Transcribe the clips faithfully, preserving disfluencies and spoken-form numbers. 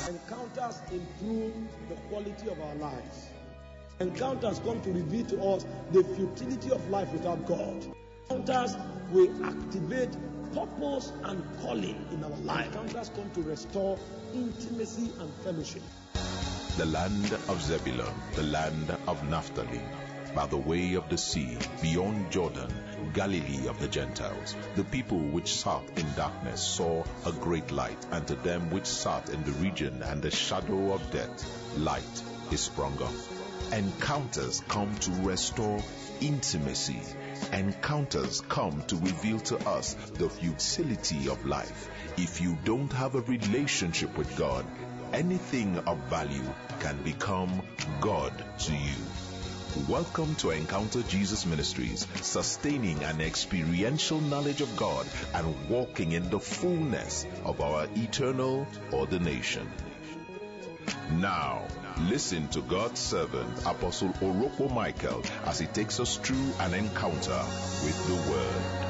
Encounters improve the quality of our lives. Encounters come to reveal to us the futility of life without God. Encounters will activate purpose and calling in our life. Encounters come to restore intimacy and fellowship. The land of Zebulun, the land of Naphtali, by the way of the sea, beyond Jordan, Galilee of the Gentiles. The people which sat in darkness saw a great light, and to them which sat in the region and the shadow of death, light is sprung up. Encounters come to restore intimacy. Encounters come to reveal to us the futility of life. If you don't have a relationship with God, anything of value can become God to you. Welcome to Encounter Jesus Ministries, sustaining an experiential knowledge of God and walking in the fullness of our eternal ordination. Now, listen to God's servant, Apostle Orokpo Michael, as he takes us through an encounter with the Word.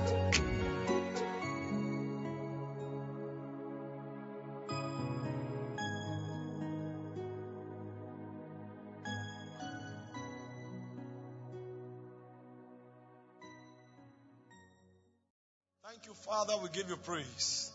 Thank you, Father. We give you praise.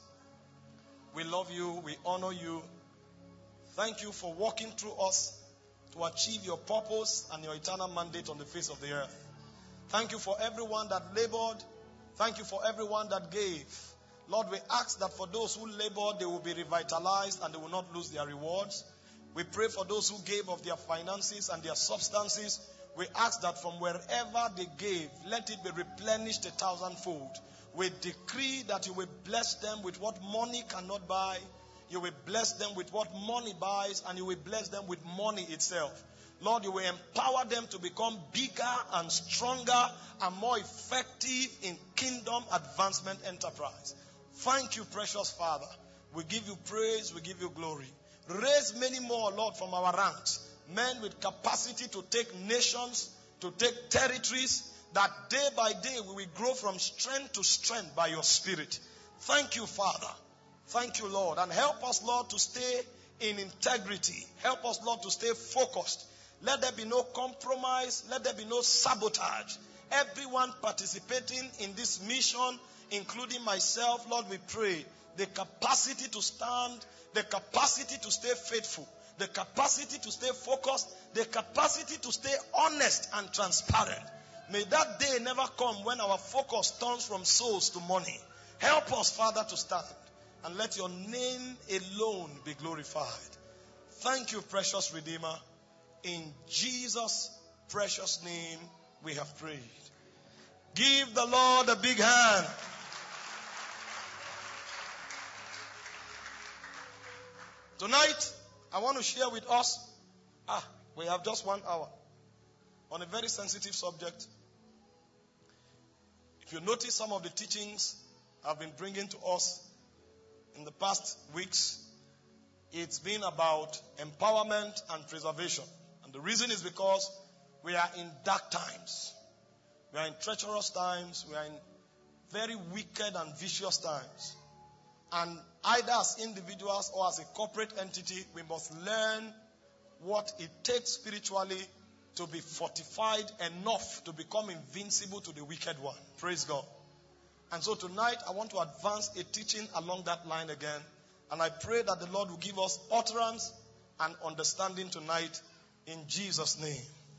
We love you. We honor you. Thank you for walking through us to achieve your purpose and your eternal mandate on the face of the earth. Thank you for everyone that labored. Thank you for everyone that gave. Lord, we ask that for those who labored, they will be revitalized and they will not lose their rewards. We pray for those who gave of their finances and their substances. We ask that from wherever they gave, let it be replenished a thousandfold. We decree that you will bless them with what money cannot buy. You will bless them with what money buys, and you will bless them with money itself. Lord, you will empower them to become bigger and stronger and more effective in kingdom advancement enterprise. Thank you, precious Father. We give you praise, we give you glory. Raise many more, Lord, from our ranks. Men with capacity to take nations, to take territories, that day by day we will grow from strength to strength by your Spirit. Thank you, Father. Thank you, Lord. And help us, Lord, to stay in integrity. Help us, Lord, to stay focused. Let there be no compromise. Let there be no sabotage. Everyone participating in this mission, including myself, Lord, we pray the capacity to stand, the capacity to stay faithful, the capacity to stay focused, the capacity to stay honest and transparent. May that day never come when our focus turns from souls to money. Help us, Father, to stand. And let your name alone be glorified. Thank you, precious Redeemer. In Jesus' precious name we have prayed. Give the Lord a big hand. Tonight, I want to share with us, ah, we have just one hour, on a very sensitive subject. If you notice some of the teachings I've been bringing to us in the past weeks, it's been about empowerment and preservation. And the reason is because we are in dark times. We are in treacherous times. We are in very wicked and vicious times. And either as individuals or as a corporate entity, we must learn what it takes spiritually to be fortified enough to become invincible to the wicked one. Praise God. And so tonight I want to advance a teaching along that line again. And I pray that the Lord will give us utterance and understanding tonight in Jesus' name.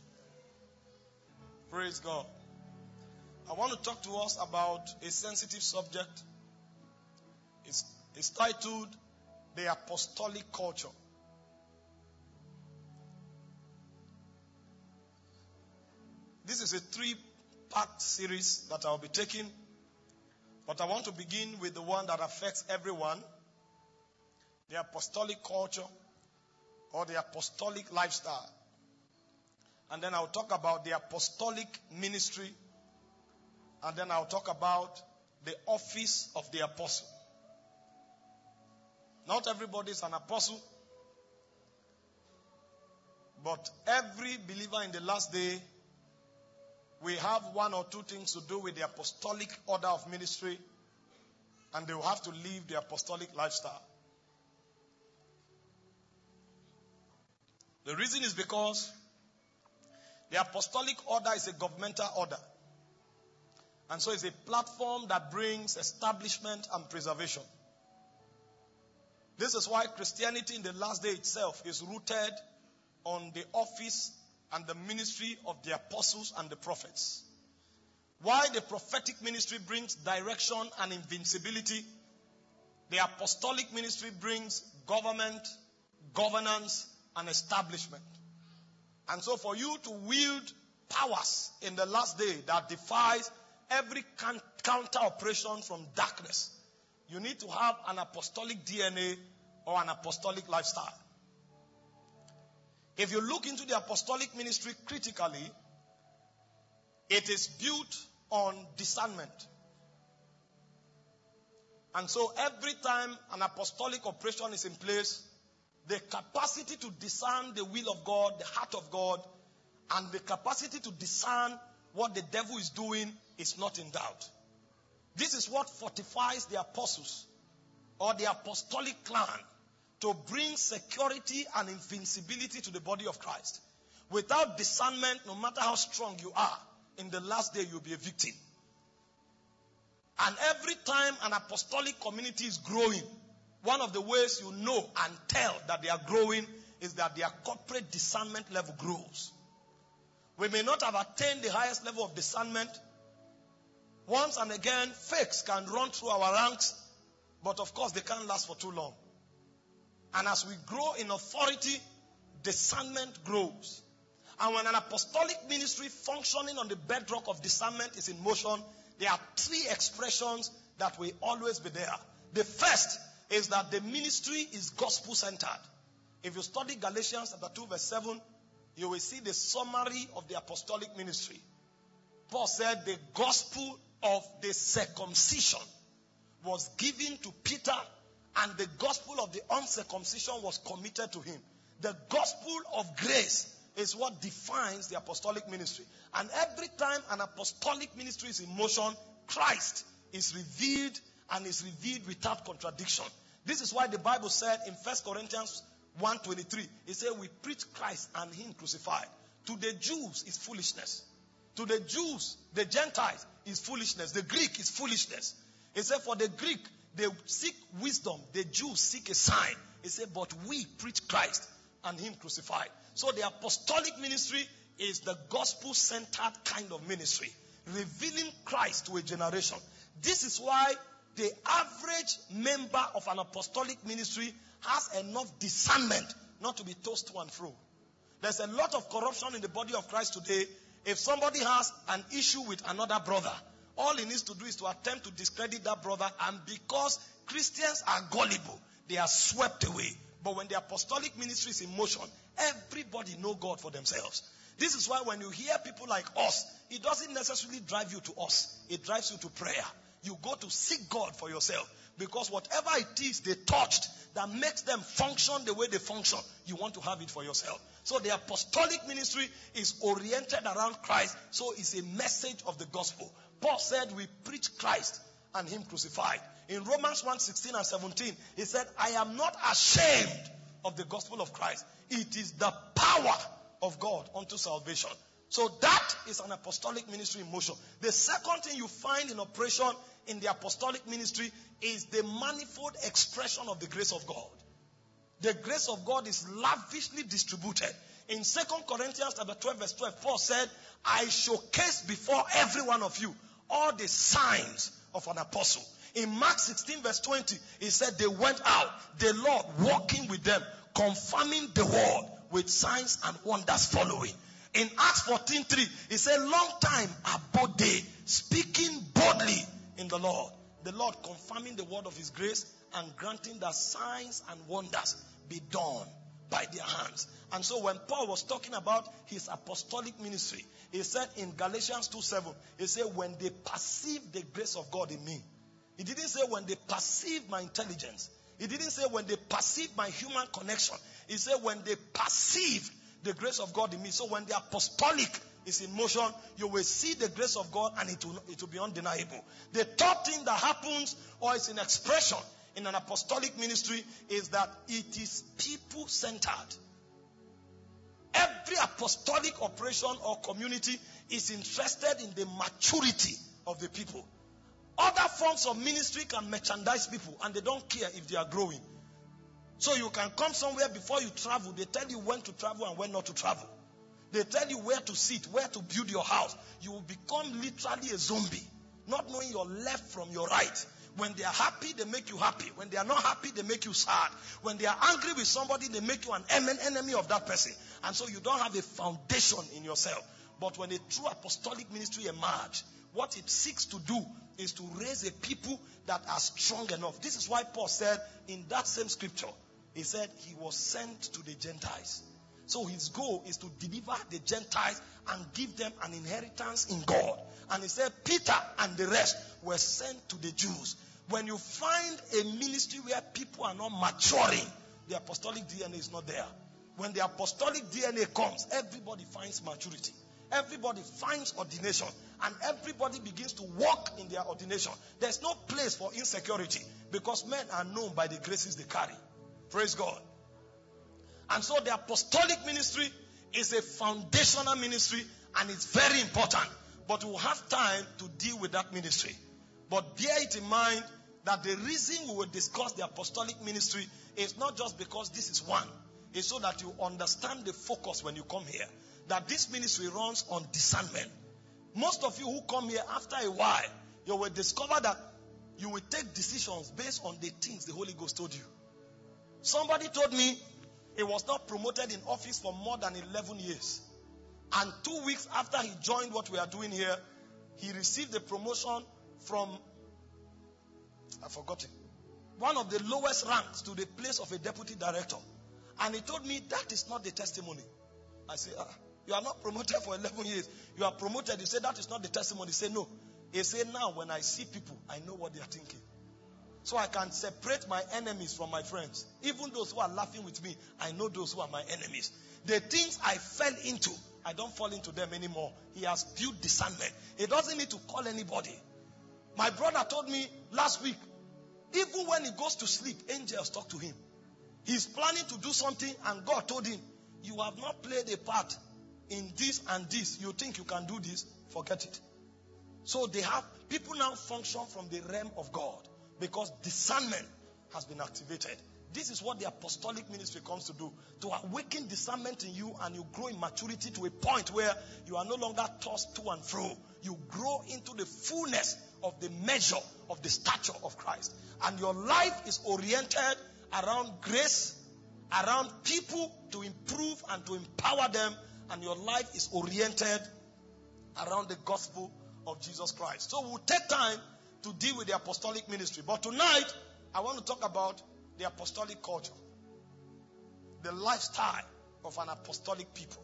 Praise God. I want to talk to us about a sensitive subject. It's, it's titled The Apostolic Culture. This is a three-part series that I'll be taking. But I want to begin with the one that affects everyone. The apostolic culture or the apostolic lifestyle. And then I'll talk about the apostolic ministry. And then I'll talk about the office of the apostle. Not everybody is an apostle. But every believer in the last day, we have one or two things to do with the apostolic order of ministry, and they will have to live the apostolic lifestyle. The reason is because the apostolic order is a governmental order. And so it's a platform that brings establishment and preservation. This is why Christianity in the last day itself is rooted on the office and the ministry of the apostles and the prophets. Why the prophetic ministry brings direction and invincibility, the apostolic ministry brings government, governance, and establishment. And so for you to wield powers in the last day that defies every counter operation from darkness, you need to have an apostolic D N A or an apostolic lifestyle. If you look into the apostolic ministry critically, it is built on discernment. And so every time an apostolic operation is in place, the capacity to discern the will of God, the heart of God, and the capacity to discern what the devil is doing is not in doubt. This is what fortifies the apostles or the apostolic clan to bring security and invincibility to the body of Christ. Without discernment, no matter how strong you are, in the last day you'll be a victim. And every time an apostolic community is growing, one of the ways you know and tell that they are growing is that their corporate discernment level grows. We may not have attained the highest level of discernment. Once and again, fakes can run through our ranks, but of course they can't last for too long. And as we grow in authority, discernment grows. And when an apostolic ministry functioning on the bedrock of discernment is in motion, there are three expressions that will always be there. The first is that the ministry is gospel-centered. If you study Galatians chapter two verse seven, you will see the summary of the apostolic ministry. Paul said the gospel of the circumcision was given to Peter, and the gospel of the uncircumcision was committed to him. The gospel of grace is what defines the apostolic ministry. And every time an apostolic ministry is in motion, Christ is revealed and is revealed without contradiction. This is why the Bible said in First Corinthians one twenty-three, it said we preach Christ and him crucified. To the Jews is foolishness. To the Jews, the Gentiles is foolishness. The Greek is foolishness. It said for the Greek, they seek wisdom. The Jews seek a sign. It said, but we preach Christ and him crucified. So the apostolic ministry is the gospel-centered kind of ministry, revealing Christ to a generation. This is why the average member of an apostolic ministry has enough discernment not to be tossed to and fro. There's a lot of corruption in the body of Christ today. If somebody has an issue with another brother, all he needs to do is to attempt to discredit that brother, and because Christians are gullible, they are swept away. But when the apostolic ministry is in motion, everybody know God for themselves. This is why when you hear people like us, it doesn't necessarily drive you to us. It drives you to prayer. You go to seek God for yourself. Because whatever it is they touched that makes them function the way they function, you want to have it for yourself. So the apostolic ministry is oriented around Christ. So it's a message of the gospel. Paul said we preach Christ and him crucified. In Romans one sixteen and seventeen, he said, I am not ashamed of the gospel of Christ. It is the power of God unto salvation. So that is an apostolic ministry in motion. The second thing you find in operation in the apostolic ministry is the manifold expression of the grace of God. The grace of God is lavishly distributed. In Second Corinthians chapter twelve verse twelve, Paul said, I showcase before every one of you all the signs of an apostle. In Mark sixteen verse twenty, he said they went out, the Lord walking with them, confirming the word with signs and wonders following. In Acts fourteen three, he said, long time abode they, speaking boldly in the Lord. The Lord confirming the word of his grace and granting that signs and wonders be done by their hands. And so when Paul was talking about his apostolic ministry, he said in Galatians two seven, he said, when they perceive the grace of God in me. He didn't say when they perceive my intelligence. He didn't say when they perceive my human connection. He said when they perceive the grace of God in me. So when the apostolic is in motion, you will see the grace of God and it will, it will be undeniable. The third thing that happens or is in expression in an apostolic ministry is that it is people-centered. Every apostolic operation or community is interested in the maturity of the people. Other forms of ministry can merchandise people and they don't care if they are growing. So you can come somewhere before you travel. They tell you when to travel and when not to travel. They tell you where to sit, where to build your house. You will become literally a zombie, not knowing your left from your right. When they are happy, they make you happy. When they are not happy, they make you sad. When they are angry with somebody, they make you an enemy of that person. And so you don't have a foundation in yourself. But when a true apostolic ministry emerges, what it seeks to do is to raise a people that are strong enough. This is why Paul said in that same scripture, he said he was sent to the Gentiles. So his goal is to deliver the Gentiles and give them an inheritance in God. And he said Peter and the rest were sent to the Jews. When you find a ministry where people are not maturing, the apostolic D N A is not there. When the apostolic D N A comes, everybody finds maturity. Everybody finds ordination. And everybody begins to walk in their ordination. There's no place for insecurity because men are known by the graces they carry. Praise God. And so the apostolic ministry is a foundational ministry and it's very important. But we'll have time to deal with that ministry. But bear it in mind that the reason we will discuss the apostolic ministry is not just because this is one. It's so that you understand the focus when you come here. That this ministry runs on discernment. Most of you who come here, after a while, you will discover that you will take decisions based on the things the Holy Ghost told you. Somebody told me he was not promoted in office for more than eleven years. And two weeks after he joined what we are doing here, he received a promotion from, I forgot it, one of the lowest ranks to the place of a deputy director. And he told me that is not the testimony. I say, ah, you are not promoted for eleven years. You are promoted. He said that is not the testimony. He said no. He said now when I see people, I know what they are thinking. So I can separate my enemies from my friends. Even those who are laughing with me, I know those who are my enemies. The things I fell into, I don't fall into them anymore. He has built discernment. He doesn't need to call anybody. My brother told me last week, even when he goes to sleep, angels talk to him. He's planning to do something and God told him, you have not played a part in this and this. You think you can do this? Forget it. So they have, people now function from the realm of God. Because discernment has been activated. This is what the apostolic ministry comes to do. To awaken discernment in you and you grow in maturity to a point where you are no longer tossed to and fro. You grow into the fullness of the measure of the stature of Christ. And your life is oriented around grace, around people to improve and to empower them. And your life is oriented around the gospel of Jesus Christ. So we'll take time to deal with the apostolic ministry. But tonight, I want to talk about the apostolic culture. The lifestyle of an apostolic people.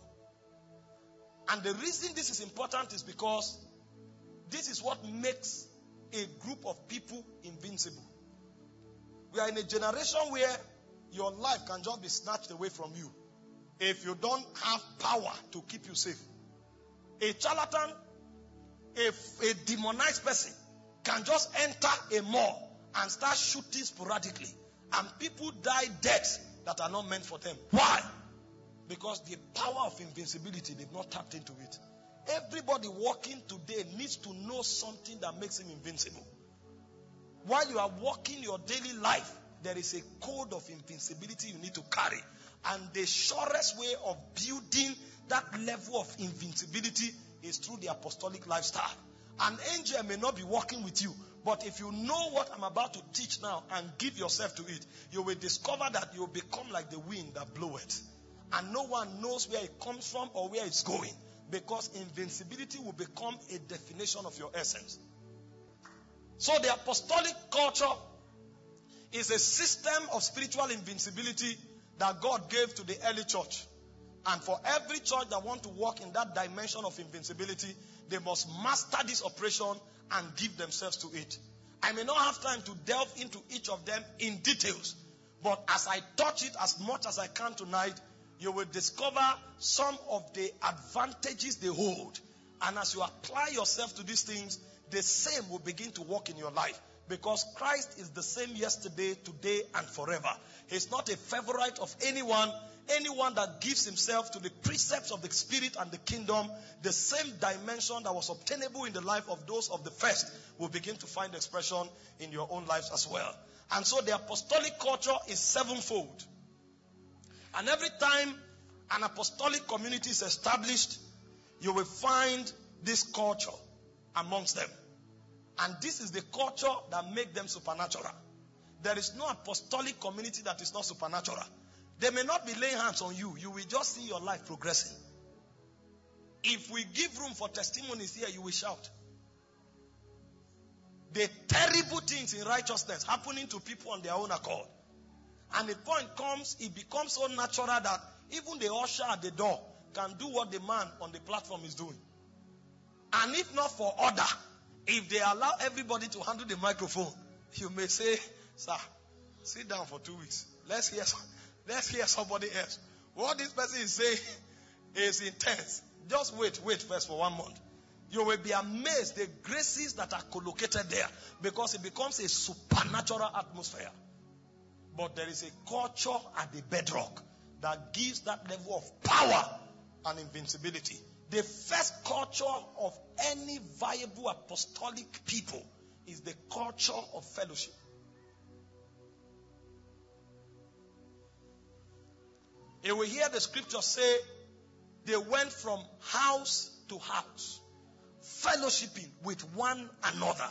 And the reason this is important is because this is what makes a group of people invincible. We are in a generation where your life can just be snatched away from you if you don't have power to keep you safe. A charlatan, a, a demonized person can just enter a mall and start shooting sporadically. And people die deaths that are not meant for them. Why? Because the power of invincibility, they've not tapped into it. Everybody walking today needs to know something that makes him invincible. While you are walking your daily life, there is a code of invincibility you need to carry. And the surest way of building that level of invincibility is through the apostolic lifestyle. An angel may not be walking with you, but if you know what I'm about to teach now and give yourself to it, you will discover that you will become like the wind that bloweth. And no one knows where it comes from or where it's going, because invincibility will become a definition of your essence. So the apostolic culture is a system of spiritual invincibility that God gave to the early church. And for every church that wants to walk in that dimension of invincibility, they must master this operation and give themselves to it. I may not have time to delve into each of them in details, but as I touch it as much as I can tonight, you will discover some of the advantages they hold. And as you apply yourself to these things, the same will begin to work in your life. Because Christ is the same yesterday, today, and forever. He's not a favorite of anyone. Anyone that gives himself to the precepts of the Spirit and the kingdom, the same dimension that was obtainable in the life of those of the first will begin to find expression in your own lives as well. And so the apostolic culture is sevenfold. And every time an apostolic community is established, you will find this culture amongst them. And this is the culture that makes them supernatural. There is no apostolic community that is not supernatural. They may not be laying hands on you. You will just see your life progressing. If we give room for testimonies here, you will shout. The terrible things in righteousness happening to people on their own accord. And the point comes, it becomes so natural that even the usher at the door can do what the man on the platform is doing. And if not for order, if they allow everybody to handle the microphone, you may say, sir, sit down for two weeks. Let's hear, let's hear somebody else. What this person is saying is intense. Just wait, wait first for one month. You will be amazed the graces that are collocated there, because it becomes a supernatural atmosphere. But there is a culture at the bedrock that gives that level of power and invincibility. The first culture of any viable apostolic people is the culture of fellowship. You will hear the scripture say they went from house to house, fellowshipping with one another.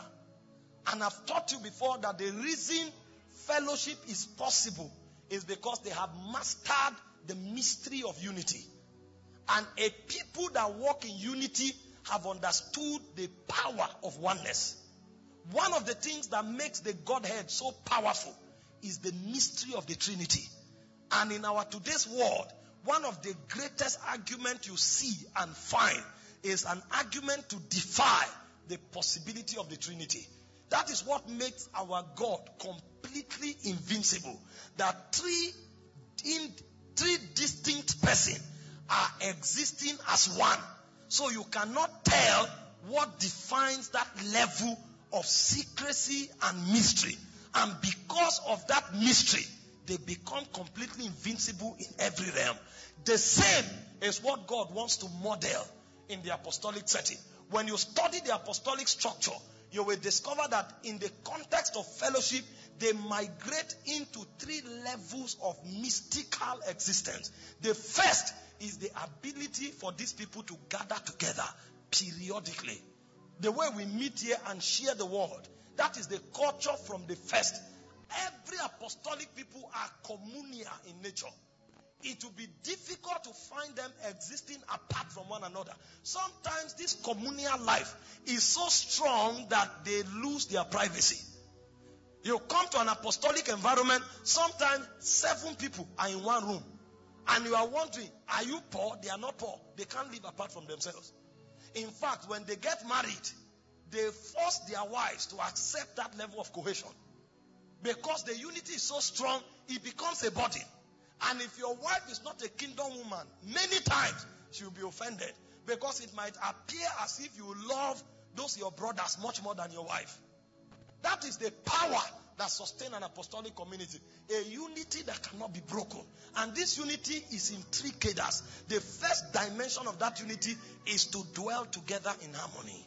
And I've taught you before that the reason fellowship is possible is because they have mastered the mystery of unity. And a people that walk in unity have understood the power of oneness. One of the things that makes the Godhead so powerful is the mystery of the Trinity. And in our today's world, one of the greatest arguments you see and find is an argument to defy the possibility of the Trinity. That is what makes our God completely invincible. That three, in, three distinct persons are existing as one. So you cannot tell what defines that level of secrecy and mystery. And because of that mystery, they become completely invincible in every realm. The same is what God wants to model in the apostolic setting. When you study the apostolic structure, you will discover that in the context of fellowship, they migrate into three levels of mystical existence. The first is the ability for these people to gather together periodically. The way we meet here and share the word, that is the culture from the first. Every apostolic people are communal in nature. It will be difficult to find them existing apart from one another. Sometimes this communal life is so strong that they lose their privacy. You come to an apostolic environment, sometimes seven people are in one room. And you are wondering, are you poor? They are not poor. They can't live apart from themselves. In fact, when they get married, they force their wives to accept that level of cohesion. Because the unity is so strong, it becomes a burden. And if your wife is not a kingdom woman, many times she will be offended. Because it might appear as if you love those your brothers much more than your wife. That is the power that sustains an apostolic community. A unity that cannot be broken. And this unity is intricate. As the first dimension of that unity is to dwell together in harmony.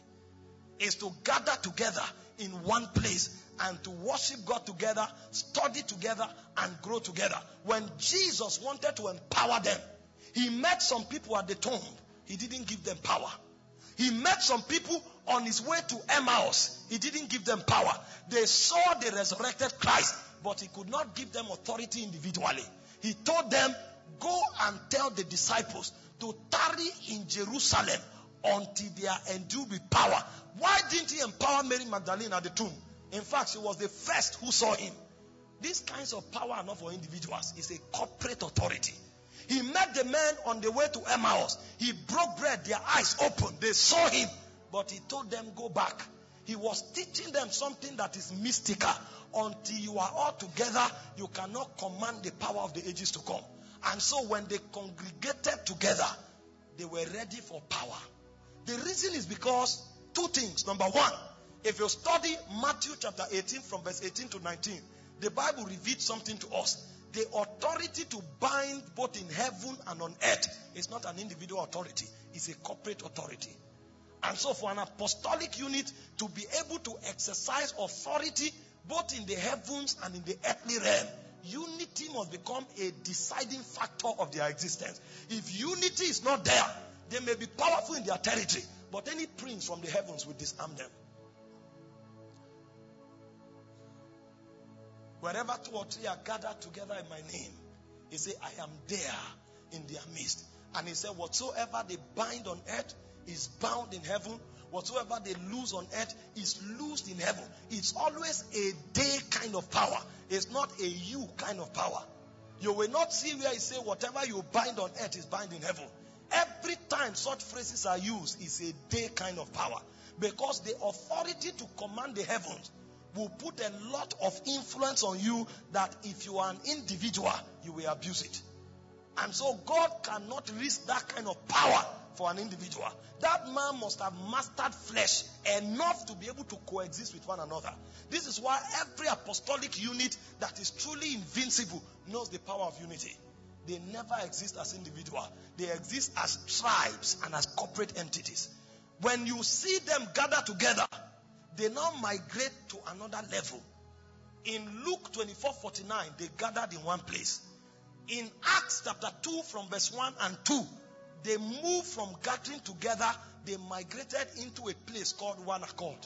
Is to gather together in one place and to worship God together, study together, and grow together. When Jesus wanted to empower them, he met some people at the tomb. He didn't give them power. He met some people on his way to Emmaus. He didn't give them power. They saw the resurrected Christ, but he could not give them authority individually. He told them, go and tell the disciples to tarry in Jerusalem until they are endued with power. Why didn't he empower Mary Magdalene at the tomb? In fact, she was the first who saw him. These kinds of power are not for individuals. It's a corporate authority. He met the men on the way to Emmaus. He broke bread. Their eyes opened. They saw him. But he told them, go back. He was teaching them something that is mystical. Until you are all together, you cannot command the power of the ages to come. And so when they congregated together, they were ready for power. The reason is because two things. Number one, If you study Matthew chapter eighteen from verse eighteen to nineteen, the Bible reveals something to us. The authority to bind both in heaven and on earth is not an individual authority. It's a corporate authority. And so for an apostolic unit to be able to exercise authority both in the heavens and in the earthly realm, unity must become a deciding factor of their existence. If unity is not there, they may be powerful in their territory, but any prince from the heavens will disarm them. Wherever two or three are gathered together in my name, he said, I am there in their midst. And he said, whatsoever they bind on earth is bound in heaven. Whatsoever they loose on earth is loosed in heaven. It's always a they kind of power. It's not a you kind of power. You will not see where he say whatever you bind on earth is bound in heaven. Every time such phrases are used, it's a they kind of power. Because the authority to command the heavens will put a lot of influence on you that if you are an individual, you will abuse it. And so God cannot risk that kind of power for an individual. That man must have mastered flesh enough to be able to coexist with one another. This is why every apostolic unit that is truly invincible knows the power of unity. They never exist as individuals. They exist as tribes and as corporate entities. When you see them gather together, they now migrate to another level. In Luke twenty-four forty-nine, they gathered in one place. In Acts chapter two from verse one and two, they moved from gathering together, they migrated into a place called one accord.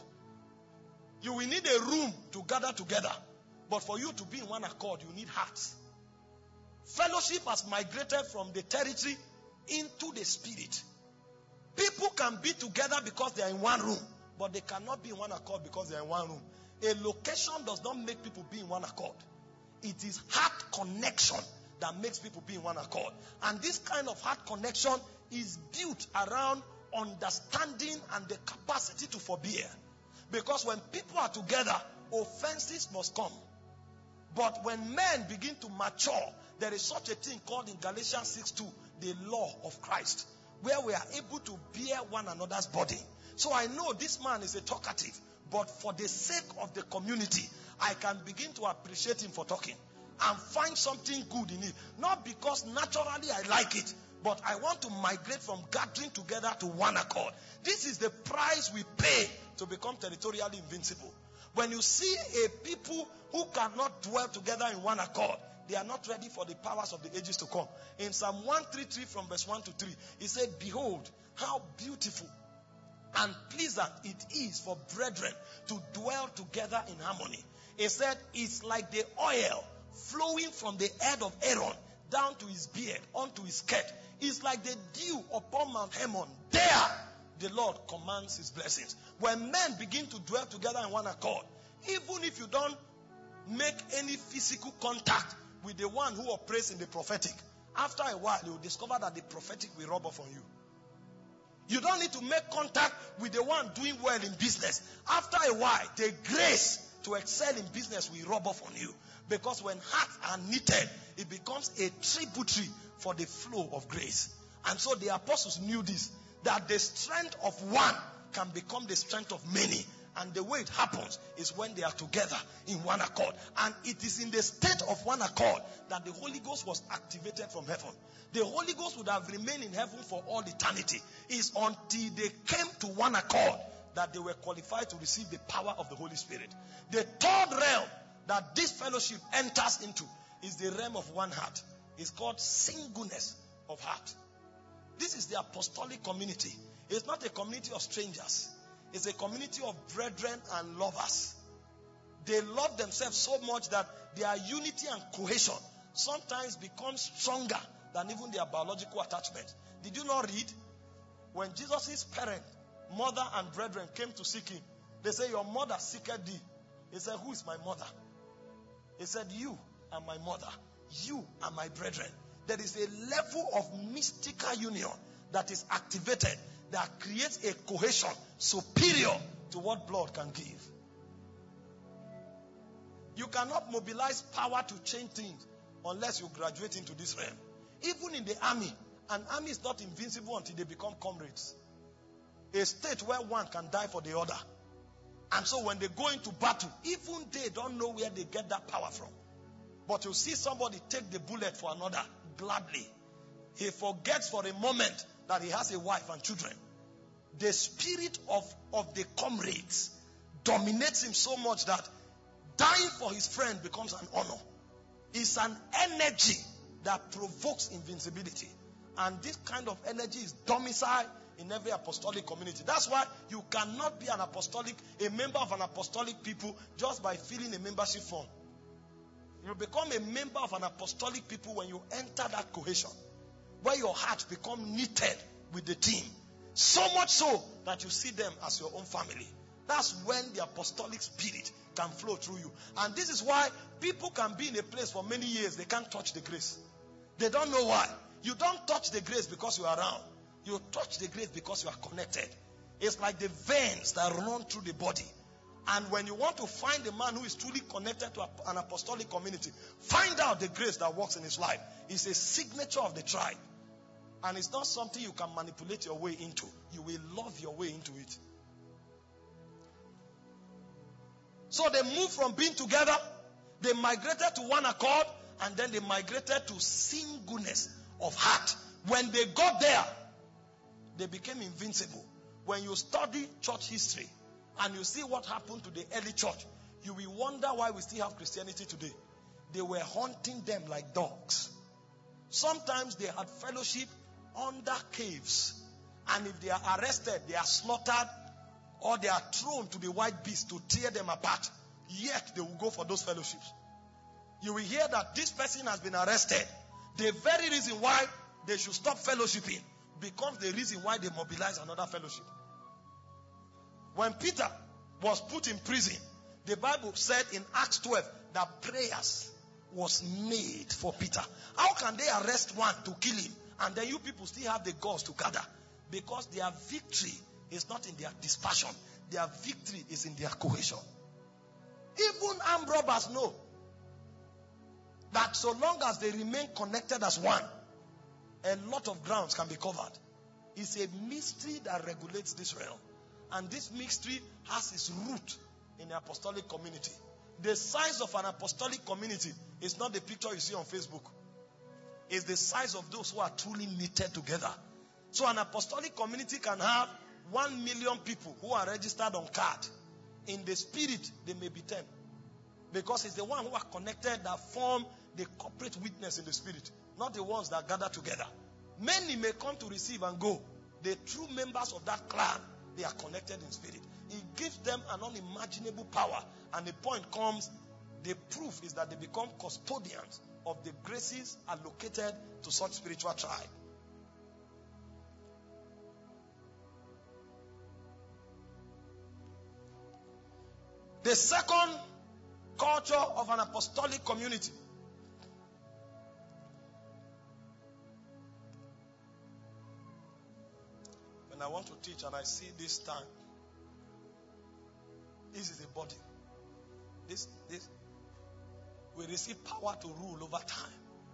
You will need a room to gather together. But for you to be in one accord, you need hearts. Fellowship has migrated from the territory into the spirit. People can be together because they are in one room, but they cannot be in one accord because they are in one room. A location does not make people be in one accord. It is heart connection that makes people be in one accord. And this kind of heart connection is built around understanding and the capacity to forbear. Because when people are together, offenses must come. But when men begin to mature, there is such a thing called in Galatians six two, the law of Christ, where we are able to bear one another's body. So I know this man is a talkative, but for the sake of the community, I can begin to appreciate him for talking and find something good in it. Not because naturally I like it, but I want to migrate from gathering together to one accord. This is the price we pay to become territorially invincible. When you see a people who cannot dwell together in one accord, they are not ready for the powers of the ages to come. In Psalm one thirty-three from verse one to three, he said, behold, how beautiful and pleasant it is for brethren to dwell together in harmony. He said, it's like the oil flowing from the head of Aaron down to his beard, onto his skirt. It's like the dew upon Mount Hermon. There, the Lord commands his blessings. When men begin to dwell together in one accord, even if you don't make any physical contact with the one who operates in the prophetic, after a while, you will discover that the prophetic will rub off on you. You don't need to make contact with the one doing well in business. After a while, the grace to excel in business will rub off on you. Because when hearts are knitted, it becomes a tributary for the flow of grace. And so the apostles knew this, that the strength of one can become the strength of many. And the way it happens is when they are together in one accord. And it is in the state of one accord that the Holy Ghost was activated from heaven. The Holy Ghost would have remained in heaven for all eternity. It's until they came to one accord that they were qualified to receive the power of the Holy Spirit. The third realm that this fellowship enters into is the realm of one heart. It's called singleness of heart. This is the apostolic community. It's not a community of strangers. It's a community of brethren and lovers. They love themselves so much that their unity and cohesion sometimes becomes stronger than even their biological attachment. Did you not read? When Jesus' parents, mother and brethren came to seek him, they say, your mother seeketh thee. He said, who is my mother? He said, you are my mother. You are my brethren. There is a level of mystical union that is activated that creates a cohesion superior to what blood can give. You cannot mobilize power to change things unless you graduate into this realm. Even in the army, an army is not invincible until they become comrades. A state where one can die for the other. And so when they go into battle, even they don't know where they get that power from. But you see somebody take the bullet for another gladly. He forgets for a moment that he has a wife and children. The spirit of, of the comrades dominates him so much that dying for his friend becomes an honor. It's an energy that provokes invincibility. And this kind of energy is domiciled in every apostolic community. That's why you cannot be an apostolic, a member of an apostolic people just by filling a membership form. You become a member of an apostolic people when you enter that cohesion, where your heart becomes knitted with the team. So much so that you see them as your own family. That's when the apostolic spirit can flow through you. And this is why people can be in a place for many years, they can't touch the grace. They don't know why. You don't touch the grace because you are around. You touch the grace because you are connected. It's like the veins that run through the body. And when you want to find a man who is truly connected to an apostolic community, find out the grace that works in his life. It's a signature of the tribe. And it's not something you can manipulate your way into. You will love your way into it. So they moved from being together, they migrated to one accord, and then they migrated to singleness of heart. When they got there, they became invincible. When you study church history and you see what happened to the early church, you will wonder why we still have Christianity today. They were hunting them like dogs. Sometimes they had fellowship under caves. And if they are arrested, they are slaughtered, or they are thrown to the wild beast to tear them apart. Yet they will go for those fellowships. You will hear that this person has been arrested. The very reason why they should stop fellowshipping becomes the reason why they mobilize another fellowship. When Peter was put in prison, the Bible said in Acts twelve that prayers was made for Peter. How can they arrest one to kill him and then you people still have the guts to gather? Because their victory is not in their dispersion. Their victory is in their cohesion. Even armed robbers know that so long as they remain connected as one, a lot of grounds can be covered. It's a mystery that regulates this realm. And this mystery has its root in the apostolic community. The size of an apostolic community is not the picture you see on Facebook. It's the size of those who are truly knitted together. So an apostolic community can have one million people who are registered on card. In the spirit, they may be ten. Because it's the one who are connected that form the corporate witness in the spirit. Not the ones that gather together. Many may come to receive and go. The true members of that clan, they are connected in spirit. It gives them an unimaginable power. And the point comes, the proof is that they become custodians of the graces allocated to such spiritual tribe. The second culture of an apostolic community when I want to teach and I see this time, this is a body. This, this, we receive power to rule over time.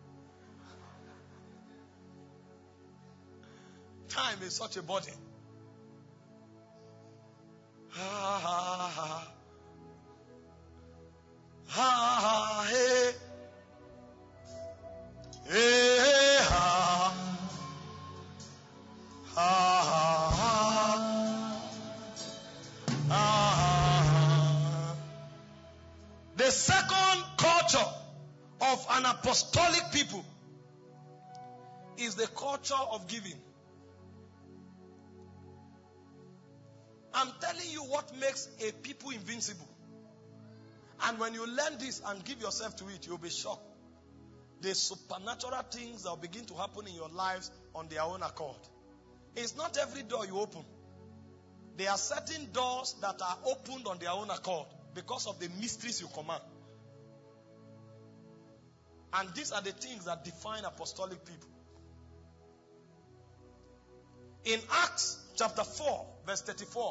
Time is such a body. Ha ha ha. Ha ha hey. Hey ha. Ha ha ha. Ha. The second culture of an apostolic people is the culture of giving. I'm telling you what makes a people invincible. And when you learn this and give yourself to it, you'll be shocked. The supernatural things that will begin to happen in your lives on their own accord. It's not every door you open. There are certain doors that are opened on their own accord because of the mysteries you command. And these are the things that define apostolic people. In Acts chapter four, verse thirty-four,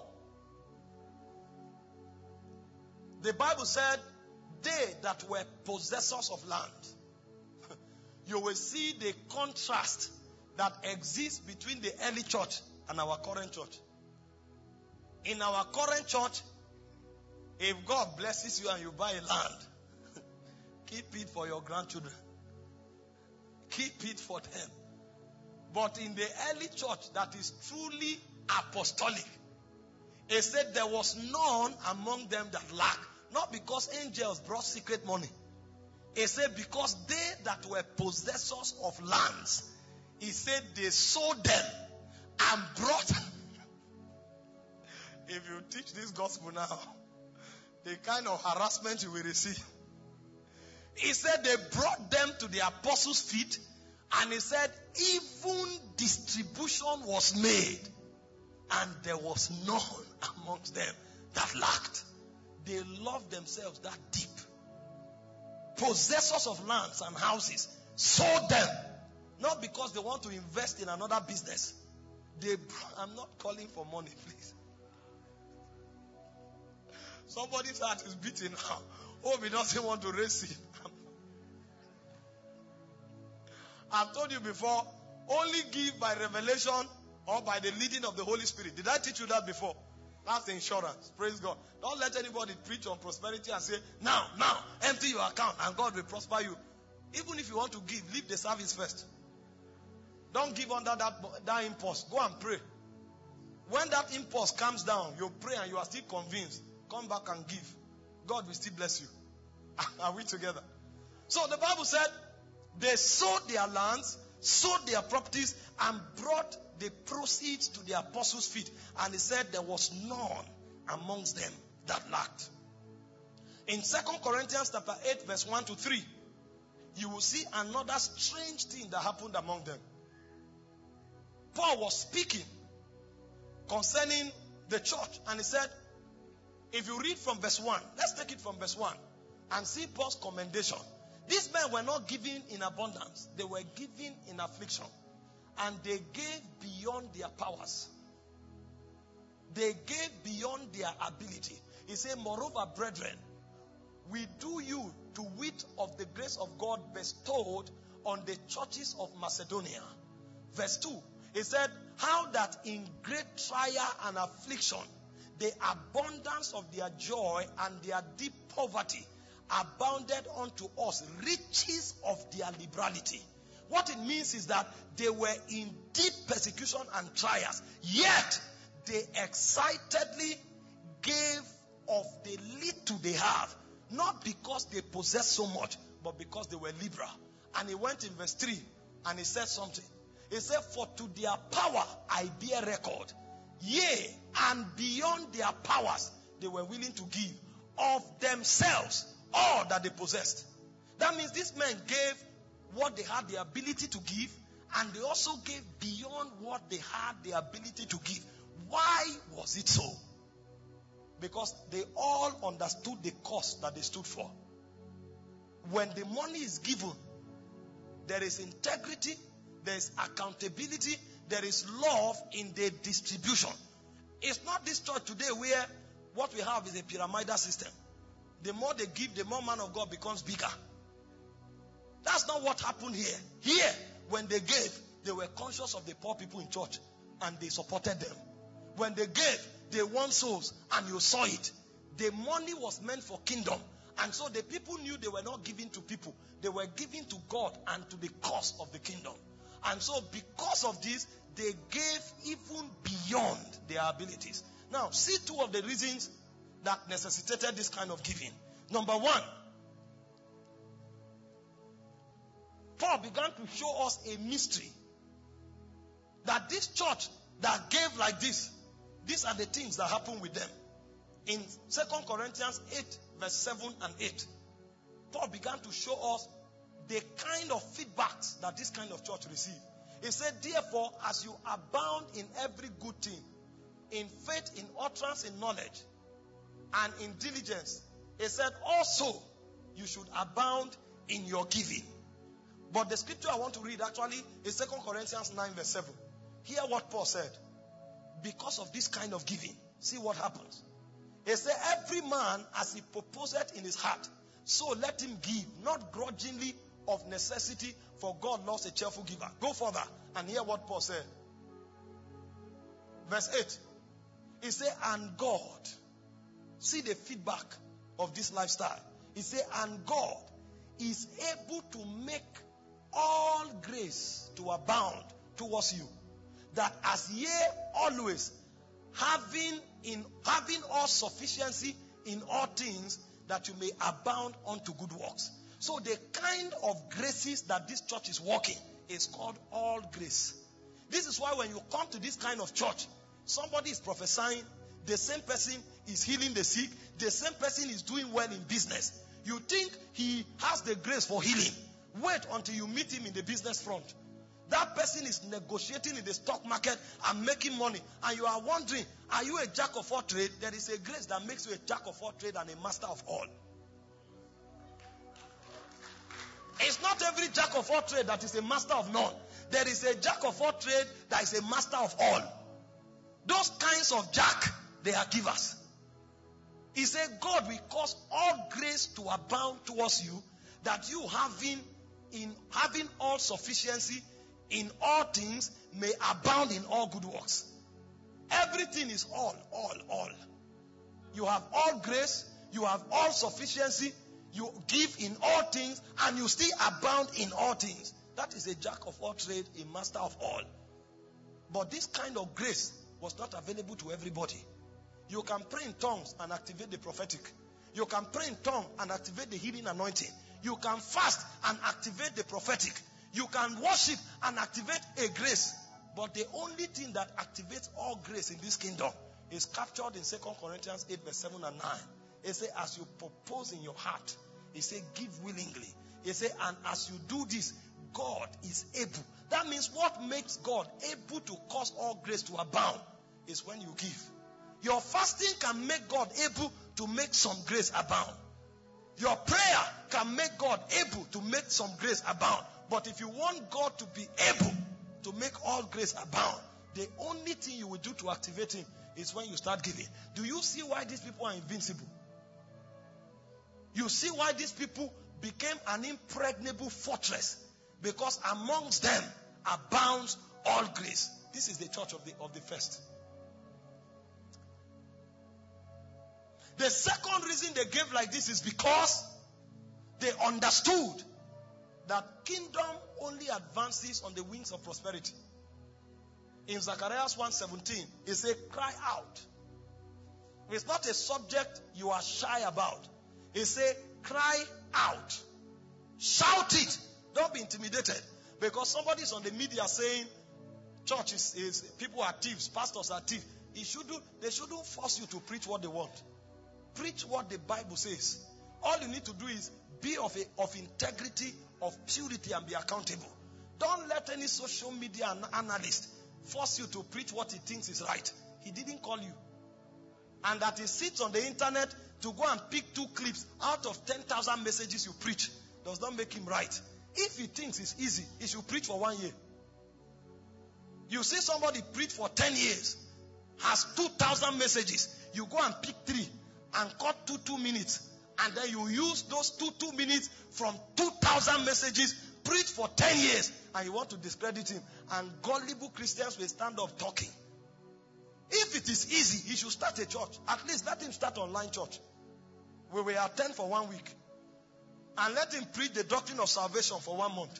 the Bible said, they that were possessors of land. You will see the contrast that exists between the early church and our current church. In our current church, If God blesses you and you buy a land, keep it for your grandchildren. Keep it for them. But in the early church that is truly apostolic, it said there was none among them that lacked. Not because angels brought secret money. It said because they that were possessors of lands, he said they sold them and brought. If you teach this gospel now, the kind of harassment you will receive. He said they brought them to the apostles' feet, and he said even distribution was made, and there was none amongst them that lacked. They loved themselves that deep. Possessors of lands and houses sold them, not because they want to invest in another business. They, I'm not calling for money, please. Somebody's heart is beating now. Oh, he doesn't want to raise it. I've told you before, only give by revelation or by the leading of the Holy Spirit. Did I teach you that before? That's insurance. Praise God. Don't let anybody preach on prosperity and say, now, now, empty your account and God will prosper you. Even if you want to give, leave the service first. Don't give under that, that impulse. Go and pray. When that impulse comes down, you pray and you are still convinced. Come back and give. God will still bless you. Are we together? So the Bible said, they sold their lands, sold their properties, and brought the proceeds to the apostles' feet. And he said there was none amongst them that lacked. In Second Corinthians chapter eight, verse one to three, you will see another strange thing that happened among them. Paul was speaking concerning the church, and he said, if you read from verse one, let's take it from verse one and see Paul's commendation. These men were not giving in abundance. They were giving in affliction. And they gave beyond their powers. They gave beyond their ability. He said, moreover, brethren, we do you to wit of the grace of God bestowed on the churches of Macedonia. Verse two, he said, how that in great trial and affliction, the abundance of their joy and their deep poverty abounded unto us riches of their liberality. What it means is that they were in deep persecution and trials, yet they excitedly gave of the little they have, not because they possessed so much, but because they were liberal. And he went in verse three and he said something. He said, for to their power I bear record, yea, and beyond their powers they were willing to give of themselves all that they possessed. That means these men gave what they had the ability to give, and they also gave beyond what they had the ability to give. Why was it so? Because they all understood the cost that they stood for. When the money is given, there is integrity, there is accountability, there is love in the distribution. It's not this church today where what we have is a pyramidal system. The more they give, the more man of God becomes bigger. That's not what happened here. Here, when they gave, they were conscious of the poor people in church and they supported them. When they gave, they won souls and you saw it. The money was meant for kingdom. And so the people knew they were not giving to people. They were giving to God and to the cause of the kingdom. And so because of this, they gave even beyond their abilities. Now, see two of the reasons that necessitated this kind of giving. Number one, Paul began to show us a mystery. That this church that gave like this, these are the things that happen with them. In Second Corinthians eight, verse seven and eight, Paul began to show us the kind of feedbacks that this kind of church received. He said, therefore, as you abound in every good thing, in faith, in utterance, in knowledge, and in diligence, he said, also, you should abound in your giving. But the scripture I want to read actually is Second Corinthians nine, verse seven. Hear what Paul said. Because of this kind of giving, see what happens. He said, every man as he proposeth in his heart, so let him give, not grudgingly of necessity, for God loves a cheerful giver. Go further and hear what Paul said. Verse eight. He said, and God See the feedback of this lifestyle. He said, and God is able to make all grace to abound towards you, that as ye always having in having all sufficiency in all things, that you may abound unto good works. So the kind of graces that this church is working is called all grace. This is why when you come to this kind of church, somebody is prophesying, the same person is healing the sick, the same person is doing well in business. You think he has the grace for healing. Wait until you meet him in the business front. That person is negotiating in the stock market and making money. And you are wondering, are you a jack of all trades? There is a grace that makes you a jack of all trades and a master of all. It's not every jack of all trades that is a master of none. There is a jack of all trades that is a master of all. Those kinds of jack, they are givers. He said, God will cause all grace to abound towards you, that you having in having all sufficiency in all things may abound in all good works. Everything is all, all, all. You have all grace, you have all sufficiency, you give in all things, and you still abound in all things. That is a jack of all trades, a master of all. But this kind of grace was not available to everybody. You can pray in tongues and activate the prophetic. You can pray in tongues and activate the healing anointing. You can fast and activate the prophetic. You can worship and activate a grace. But the only thing that activates all grace in this kingdom is captured in Second Corinthians eight verse seven and nine. It says, as you propose in your heart, it says, give willingly. It says, and as you do this, God is able. That means what makes God able to cause all grace to abound is when you give. Your fasting can make God able to make some grace abound. Your prayer can make God able to make some grace abound. But if you want God to be able to make all grace abound, the only thing you will do to activate him is when you start giving. Do you see why these people are invincible? You see why these people became an impregnable fortress? Because amongst them abounds all grace. This is the church of the, of the first. The second reason they gave like this is because they understood that kingdom only advances on the wings of prosperity. In Zechariah one seventeen, it says, cry out. It's not a subject you are shy about. It says, cry out. Shout it. Don't be intimidated. Because somebody is on the media saying, church is, is people are thieves, pastors are thieves. It shouldn't, they shouldn't force you to preach what they want. Preach what the Bible says. All you need to do is be of, a, of integrity, of purity, and be accountable. Don't let any social media analyst force you to preach what he thinks is right. He didn't call you. And that he sits on the internet to go and pick two clips out of ten thousand messages you preach does not make him right. If he thinks it's easy, he should preach for one year. You see somebody preach for ten years, has two thousand messages. You go and pick three and cut two two minutes. And then you use those two two minutes from two thousand messages, preach for ten years, and you want to discredit him. And gullible Christians will stand up talking. If it is easy, he should start a church. At least let him start online church. We will attend for one week. And let him preach the doctrine of salvation for one month.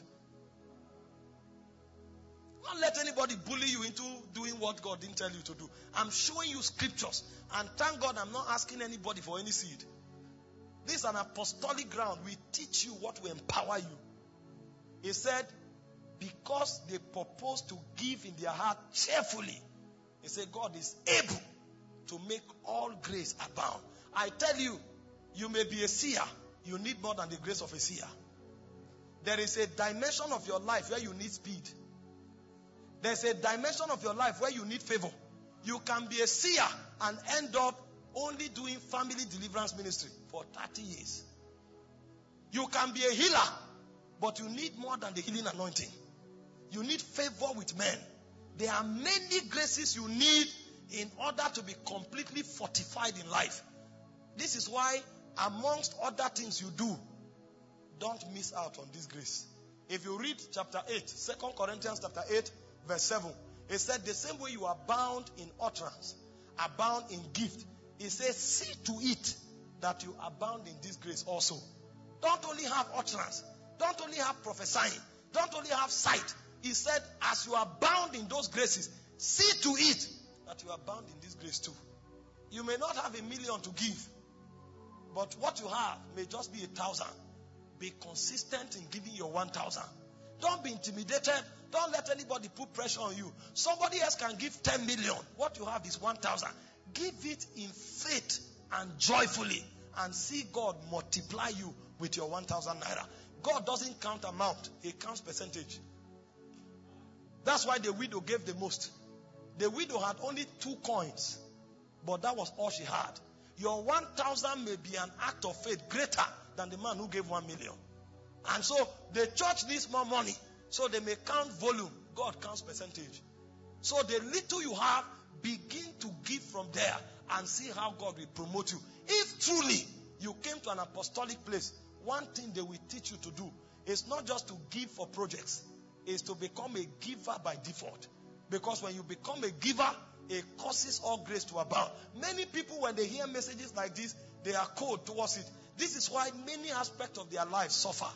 Don't let anybody bully you into doing what God didn't tell you to do. I'm showing you scriptures. And thank God I'm not asking anybody for any seed. This is an apostolic ground. We teach you what will empower you. He said, because they propose to give in their heart cheerfully. He said, God is able to make all grace abound. I tell you, you may be a seer. You need more than the grace of a seer. There is a dimension of your life where you need speed. There's a dimension of your life where you need favor. You can be a seer and end up only doing family deliverance ministry for thirty years. You can be a healer, but you need more than the healing anointing. You need favor with men. There are many graces you need in order to be completely fortified in life. This is why, amongst other things you do, don't miss out on this grace. If you read chapter eight, Second Corinthians chapter eight, verse seven, it said, the same way you are bound in utterance, are bound in gift, He says, see to it that you abound in this grace also. Don't only have utterance. Don't only have prophesying. Don't only have sight. He said, as you abound in those graces, see to it that you abound in this grace too. You may not have a million to give, but what you have may just be a thousand. Be consistent in giving your one thousand. Don't be intimidated. Don't let anybody put pressure on you. Somebody else can give ten million. What you have is one thousand. Give it in faith and joyfully, and see God multiply you with your one thousand naira. God doesn't count amount. He counts percentage. That's why the widow gave the most. The widow had only two coins, but that was all she had. Your one thousand may be an act of faith greater than the man who gave one million. And so the church needs more money, so they may count volume. God counts percentage. So the little you have, begin to give from there and see how God will promote you. If truly you came to an apostolic place, one thing they will teach you to do is not just to give for projects, is to become a giver by default. Because when you become a giver, it causes all grace to abound. Many people, when they hear messages like this, they are cold towards it. This is why many aspects of their life suffer.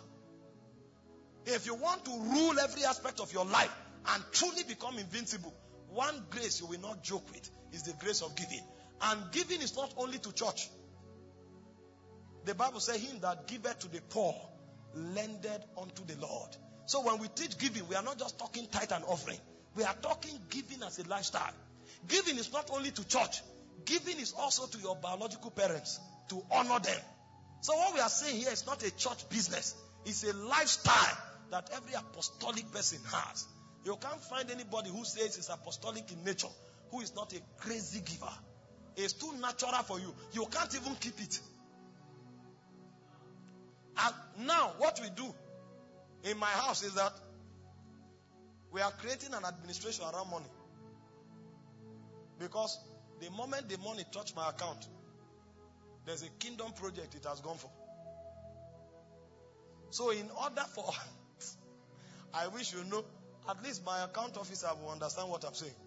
If you want to rule every aspect of your life and truly become invincible, one grace you will not joke with is the grace of giving. And giving is not only to church. The Bible says, him that giveth to the poor lendeth unto the Lord. So when we teach giving, we are not just talking tithe and offering. We are talking giving as a lifestyle. Giving is not only to church. Giving is also to your biological parents, to honor them. So what we are saying here is not a church business. It's a lifestyle that every apostolic person has. You can't find anybody who says he's apostolic in nature who is not a crazy giver. It's too natural for you. You can't even keep it. And now what we do in my house is that we are creating an administration around money. Because the moment the money touches my account, there's a kingdom project it has gone for. So in order for, I wish you know, at least my account officer will understand what I'm saying.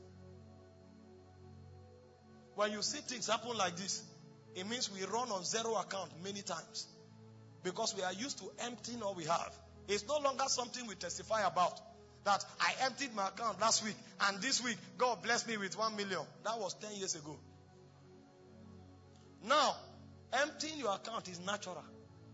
When you see things happen like this, it means we run on zero account many times. Because we are used to emptying all we have. It's no longer something we testify about. That I emptied my account last week, and this week God blessed me with one million. That was ten years ago. Now, emptying your account is natural.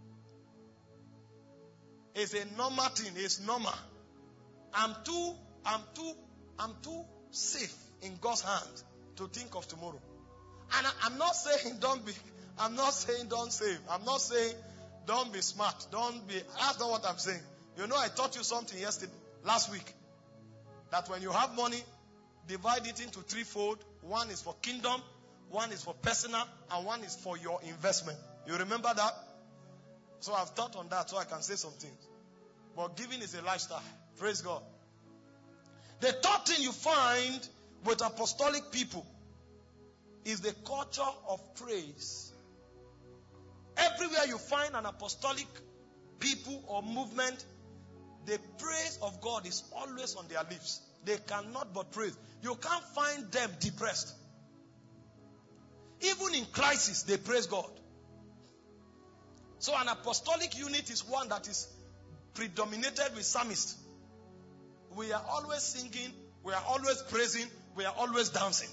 It's a normal thing. It's normal. I'm too, I'm too, I'm too safe in God's hands to think of tomorrow. And I, I'm not saying don't be, I'm not saying don't save. I'm not saying don't be smart. Don't be, that's not what I'm saying. You know, I taught you something yesterday, last week. That when you have money, divide it into threefold. One is for kingdom, one is for personal, and one is for your investment. You remember that? So I've thought on that so I can say some things. But giving is a lifestyle. Praise God. The third thing you find with apostolic people is the culture of praise. Everywhere you find an apostolic people or movement, the praise of God is always on their lips. They cannot but praise. You can't find them depressed. Even in crisis, they praise God. So an apostolic unit is one that is predominated with psalmists. We are always singing, we are always praising, we are always dancing.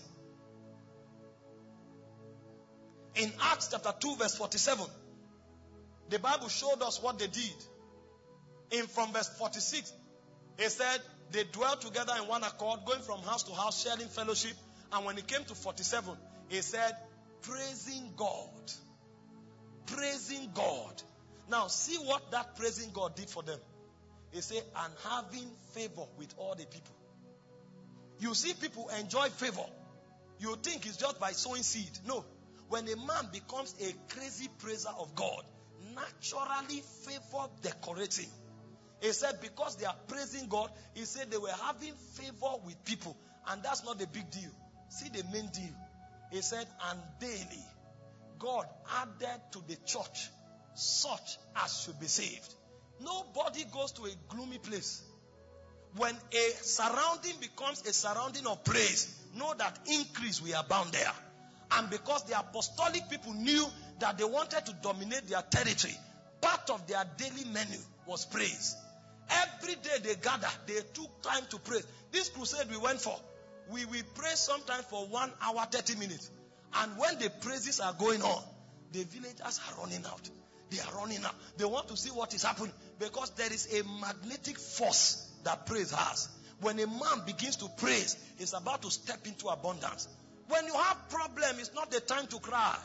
In Acts chapter two verse forty-seven, the Bible showed us what they did. In from verse forty-six, it said they dwelt together in one accord, going from house to house, sharing fellowship. And when it came to forty-seven, it said, praising God. Praising God. Now, see what that praising God did for them. It said, and having favor with all the people. You see people enjoy favor. You think it's just by sowing seed. No. When a man becomes a crazy praiser of God, naturally favor decorates him. He said because they are praising God, he said they were having favor with people. And that's not the big deal. See the main deal. He said, and daily God added to the church such as should be saved. Nobody goes to a gloomy place. When a surrounding becomes a surrounding of praise, know that increase will abound there. And because the apostolic people knew that they wanted to dominate their territory, part of their daily menu was praise. Every day they gathered, they took time to pray. This crusade we went for, we will pray sometimes for one hour, thirty minutes. And when the praises are going on, the villagers are running out. They are running out. They want to see what is happening, because there is a magnetic force that praise has. When a man begins to praise, he's about to step into abundance. When you have problem, it's not the time to cry.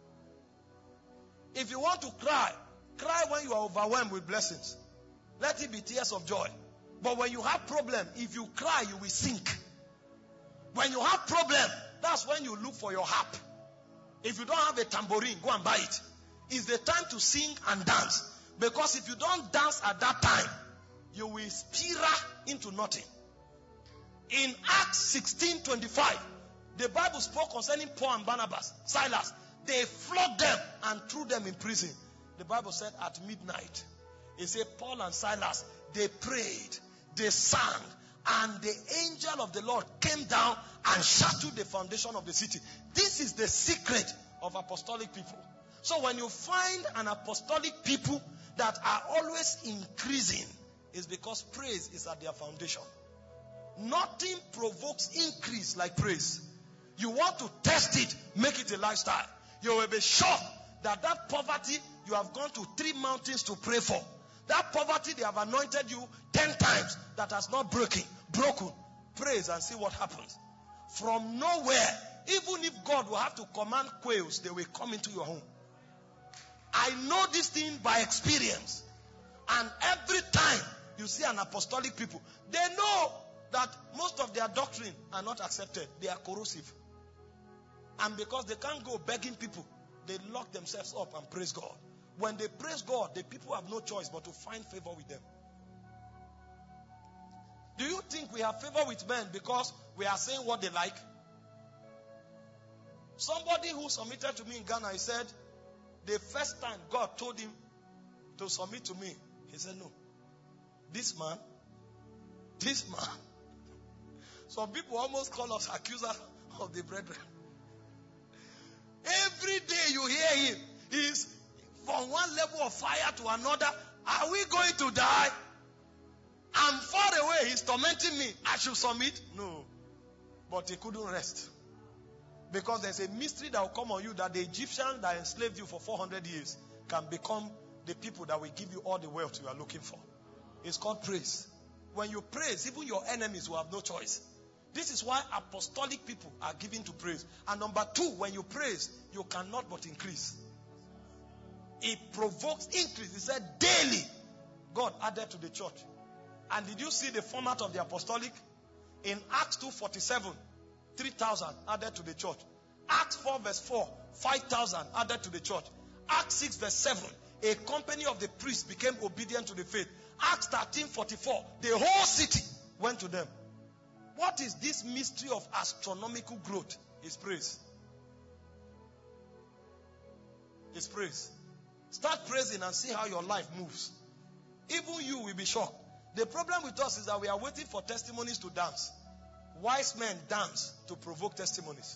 If you want to cry, cry when you are overwhelmed with blessings. Let it be tears of joy. But when you have problem, if you cry, you will sink. When you have problem, that's when you look for your harp. If you don't have a tambourine, go and buy it. It's the time to sing and dance. Because if you don't dance at that time, you will spiral into nothing. In Acts sixteen twenty-five, the Bible spoke concerning Paul and Barnabas, Silas. They flogged them and threw them in prison. The Bible said at midnight, it said Paul and Silas, they prayed, they sang, and the angel of the Lord came down and shattered the foundation of the city. This is the secret of apostolic people. So when you find an apostolic people that are always increasing, it's because praise is at their foundation. Nothing provokes increase like praise. You want to test it, make it a lifestyle. You will be shocked that that poverty you have gone to three mountains to pray for. That poverty they have anointed you ten times that has not broken. Broken. Praise and see what happens. From nowhere, even if God will have to command quails, they will come into your home. I know this thing by experience. And every time you see an apostolic people, they know that most of their doctrine are not accepted. They are corrosive. And because they can't go begging people, they lock themselves up and praise God. When they praise God, the people have no choice but to find favor with them. Do you think we have favor with men because we are saying what they like? Somebody who submitted to me in Ghana, he said, the first time God told him to submit to me, he said, no. This man, this man. Some people almost call us accusers of the brethren. Every day you hear him, he's from one level of fire to another. Are we going to die? I'm far away. He's tormenting me. I should submit? No. But he couldn't rest. Because there's a mystery that will come on you that the Egyptians that enslaved you for four hundred years can become the people that will give you all the wealth you are looking for. It's called praise. When you praise, even your enemies will have no choice. This is why apostolic people are given to praise. And number two, when you praise, you cannot but increase. It provokes increase. He said daily, God added to the church. And did you see the format of the apostolic? In Acts two forty-seven, three thousand added to the church. Acts four verse four, five thousand added to the church. Acts six verse seven, a company of the priests became obedient to the faith. Acts thirteen forty-four, the whole city went to them. What is this mystery of astronomical growth? It's praise. It's praise. Start praising and see how your life moves. Even you will be shocked. The problem with us is that we are waiting for testimonies to dance. Wise men dance to provoke testimonies.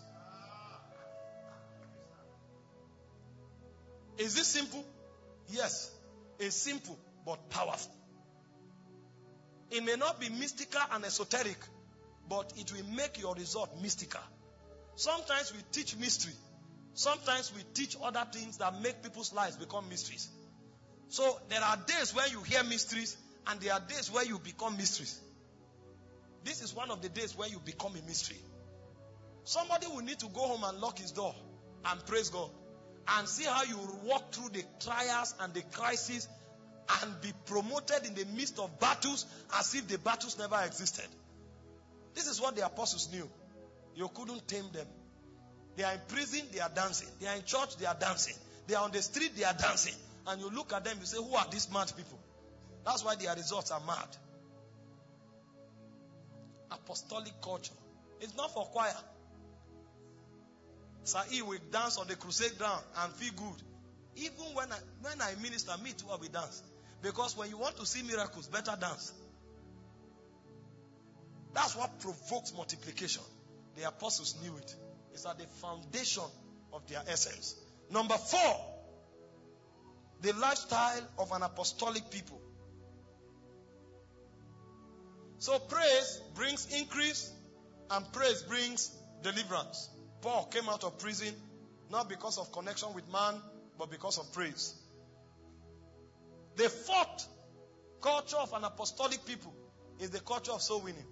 Is this simple? Yes. It's simple but powerful. It may not be mystical and esoteric, but it will make your result mystical. Sometimes we teach mystery. Sometimes we teach other things that make people's lives become mysteries. So there are days where you hear mysteries and there are days where you become mysteries. This is one of the days where you become a mystery. Somebody will need to go home and lock his door and praise God and see how you walk through the trials and the crises and be promoted in the midst of battles as if the battles never existed. This is what the apostles knew. You couldn't tame them. They are in prison, they are dancing. They are in church, they are dancing. They are on the street, they are dancing. And you look at them, you say, who are these mad people? That's why their results are mad. Apostolic culture. It's not for choir. Sir E will dance on the crusade ground and feel good. Even when I, when I minister, me too, I will dance. Because when you want to see miracles, better dance. That's what provokes multiplication. The apostles knew it. It's at the foundation of their essence. Number four, the lifestyle of an apostolic people. So praise brings increase and praise brings deliverance. Paul came out of prison not because of connection with man, but because of praise. The fourth culture of an apostolic people is the culture of soul winning.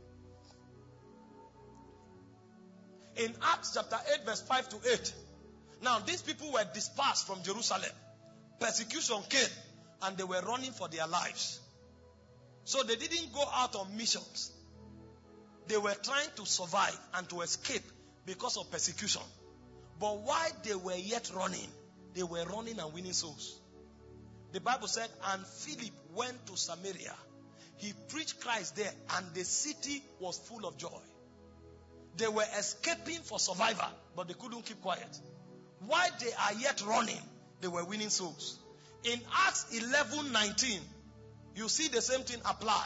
In Acts chapter eight verse five to eight, now these people were dispersed from Jerusalem. Persecution came and they were running for their lives. So they didn't go out on missions. They were trying to survive and to escape because of persecution. But while they were yet running, they were running and winning souls. The Bible said, and Philip went to Samaria. He preached Christ there, and the city was full of joy. They were escaping for survival, but they couldn't keep quiet. While they are yet running, they were winning souls. In Acts eleven nineteen, you see the same thing apply.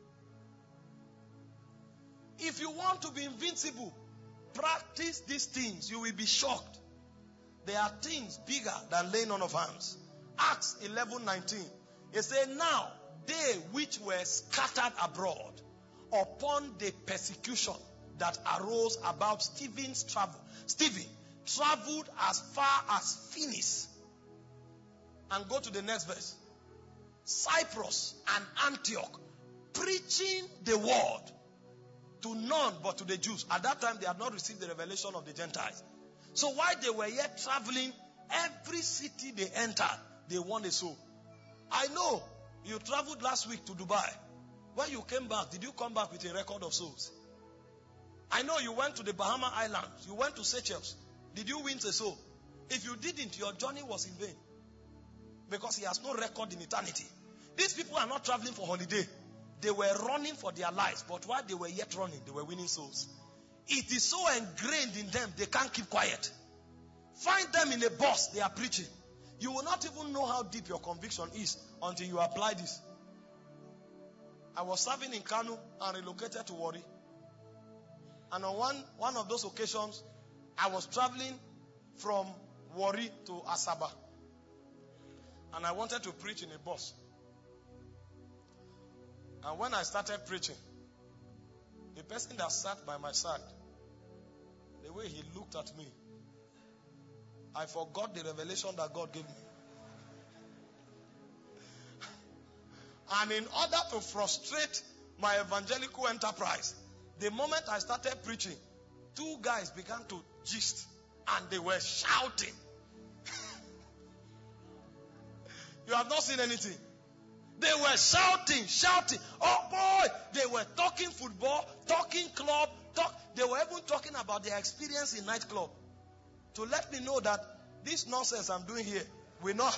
If you want to be invincible, practice these things. You will be shocked. There are things bigger than laying on of hands. Acts eleven nineteen. It says, now they which were scattered abroad upon the persecution that arose about Stephen's travel. Stephen traveled as far as Phoenix. And go to the next verse. Cyprus and Antioch, preaching the word to none but to the Jews. At that time, they had not received the revelation of the Gentiles. So while they were yet traveling, every city they entered, they won a soul. I know you traveled last week to Dubai. When you came back, did you come back with a record of souls? I know you went to the Bahama Islands. You went to Seychelles. Did you win a soul? If you didn't, your journey was in vain. Because he has no record in eternity. These people are not traveling for holiday. They were running for their lives. But while they were yet running, they were winning souls. It is so ingrained in them, they can't keep quiet. Find them in a bus, they are preaching. You will not even know how deep your conviction is until you apply this. I was serving in Kanu and relocated to Warri. And on one, one of those occasions, I was traveling from Warri to Asaba. And I wanted to preach in a bus. And when I started preaching, the person that sat by my side, the way he looked at me, I forgot the revelation that God gave me. And in order to frustrate my evangelical enterprise, the moment I started preaching, two guys began to gist and they were shouting. You have not seen anything. They were shouting, shouting. Oh boy! They were talking football, talking club, talk. They were even talking about their experience in nightclub. To let me know that this nonsense I'm doing here will not.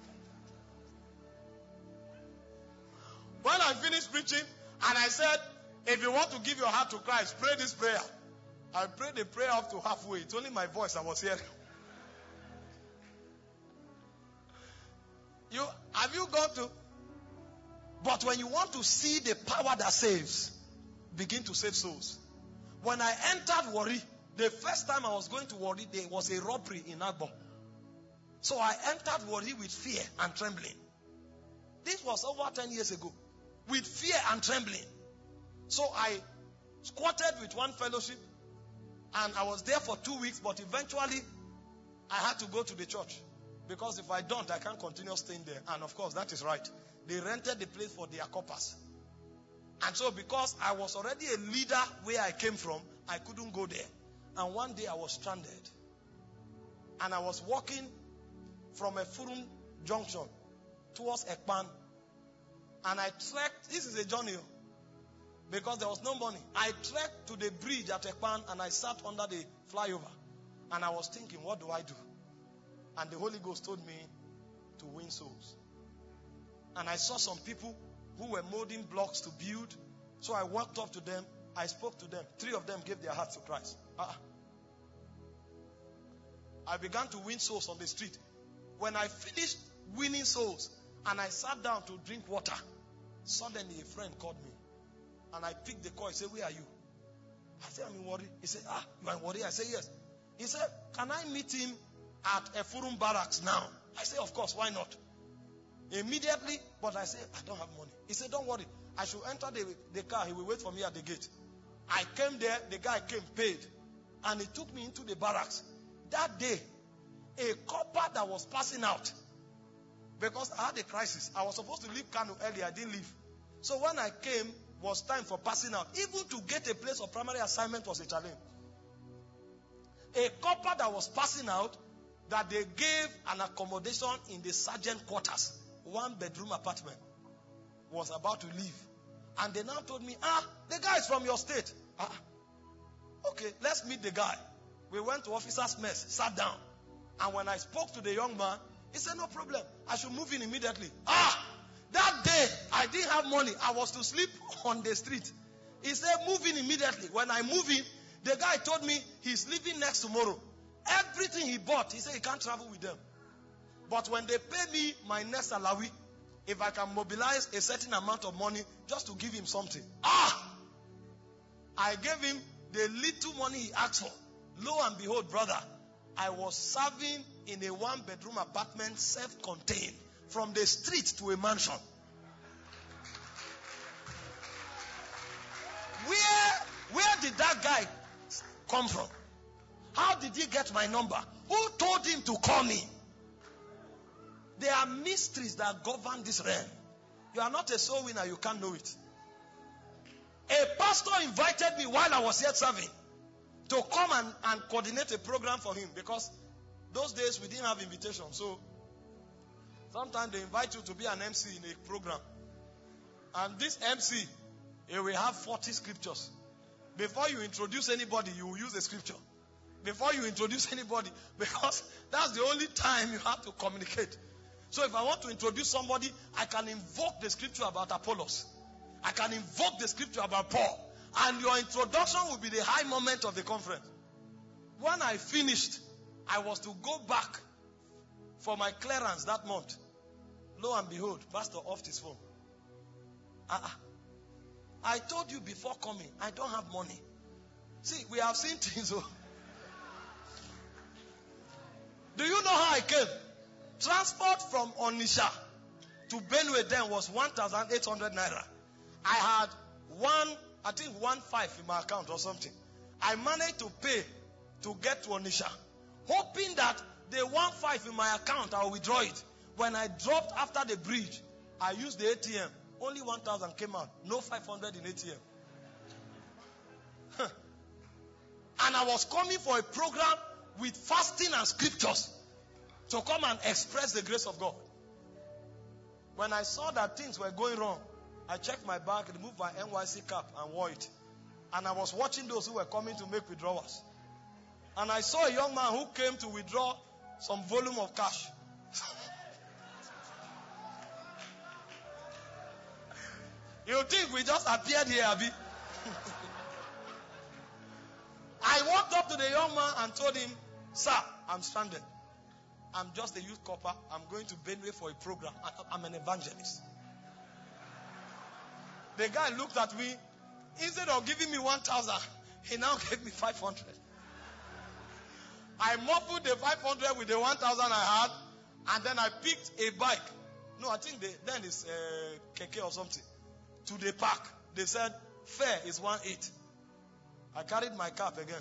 When I finished preaching, and I said, if you want to give your heart to Christ, pray this prayer. I prayed the prayer up to halfway. It's only my voice I was hearing. You, have you gone to? But when you want to see the power that saves, begin to save souls. When I entered Warri, the first time I was going to Warri, there was a robbery in Agbo. So I entered Warri with fear and trembling. This was over ten years ago. With fear and trembling. So I squatted with one fellowship, and I was there for two weeks, but eventually I had to go to the church. Because if I don't, I can't continue staying there. And of course, that is right. They rented the place for their coppers. And so because I was already a leader where I came from, I couldn't go there. And one day I was stranded. And I was walking from Efurun Junction towards Ekpan. And I trekked, this is a journey, because there was no money. I trekked to the bridge at Ekpan and I sat under the flyover. And I was thinking, what do I do? And the Holy Ghost told me to win souls. And I saw some people who were molding blocks to build. So I walked up to them. I spoke to them. Three of them gave their hearts to Christ. Uh-uh. I began to win souls on the street. When I finished winning souls and I sat down to drink water, suddenly a friend called me. And I picked the call. He said, where are you? I said, I'm in Warri. He said, ah, you are in Warri? I said, yes. He said, can I meet him at Efurum Barracks now. I say, of course, why not? Immediately, but I say, I don't have money. He said, don't worry. I should enter the, the car. He will wait for me at the gate. I came there. The guy came, paid. And he took me into the barracks. That day, a copper that was passing out, because I had a crisis. I was supposed to leave Kano early. I didn't leave. So when I came, was time for passing out. Even to get a place of primary assignment was a challenge. A copper that was passing out, that they gave an accommodation in the sergeant quarters, one bedroom apartment, was about to leave. And they now told me, ah, the guy is from your state. Ah, okay, let's meet the guy. We went to officer's mess, sat down. And when I spoke to the young man, he said, no problem. I should move in immediately. Ah, that day, I didn't have money. I was to sleep on the street. He said, move in immediately. When I move in, the guy told me he's leaving next tomorrow. Everything he bought, he said he can't travel with them. But when they pay me my next salary, if I can mobilize a certain amount of money just to give him something. Ah! I gave him the little money he asked for. Lo and behold, brother, I was serving in a one-bedroom apartment, self-contained, from the street to a mansion. Where, where did that guy come from? How did he get my number? Who told him to call me? There are mysteries that govern this realm. You are not a soul winner, you can't know it. A pastor invited me while I was yet serving to come and, and coordinate a program for him, because those days we didn't have invitation. So sometimes they invite you to be an M C in a program. And this M C, he will have forty scriptures. Before you introduce anybody, you will use a scripture. Before you introduce anybody, because that's the only time you have to communicate. So if I want to introduce somebody, I can invoke the scripture about Apollos. I can invoke the scripture about Paul. And your introduction will be the high moment of the conference. When I finished, I was to go back for my clearance that month. Lo and behold, pastor offed his phone. Uh-uh. I told you before coming, I don't have money. See, we have seen things. Oh. Do you know how I came? Transport from Onitsha to Benue then was one thousand eight hundred naira. I had one, I think one five in my account or something. I managed to pay to get to Onitsha, hoping that the one five in my account, I will withdraw it. When I dropped after the bridge, I used the A T M. Only one thousand came out. No five hundred in A T M. Huh. And I was coming for a program with fasting and scriptures to come and express the grace of God. When I saw that things were going wrong, I checked my bag, removed my N Y C cap and wore it. And I was watching those who were coming to make withdrawals. And I saw a young man who came to withdraw some volume of cash. You think we just appeared here, Abi? I walked up to the young man and told him, sir, I'm stranded. I'm just a youth corper. I'm going to Benue for a program. I'm an evangelist. The guy looked at me. Instead of giving me one thousand, he now gave me five hundred. I muffled the five hundred with the one thousand I had, and then I picked a bike. No, I think they, then it's uh, keke or something. To the park. They said, fare is one eight. I carried my cap again.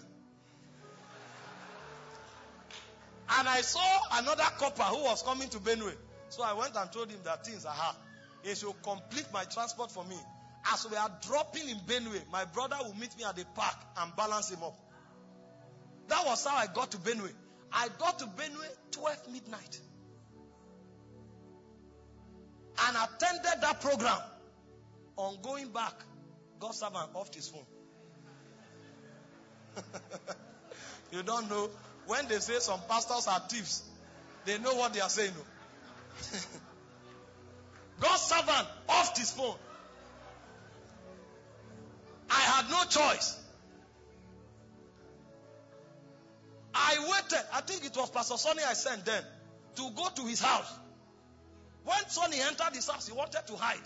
And I saw another copper who was coming to Benue. So I went and told him that things I have. He should complete my transport for me. As we are dropping in Benue, my brother will meet me at the park and balance him up. That was how I got to Benue. I got to Benue twelve midnight. And attended that program. On going back, God's servant offed his phone. You don't know. When they say some pastors are thieves, they know what they are saying. God's servant offed his phone. I had no choice. I waited. I think it was Pastor Sonny I sent then to go to his house. When Sonny entered his house, he wanted to hide.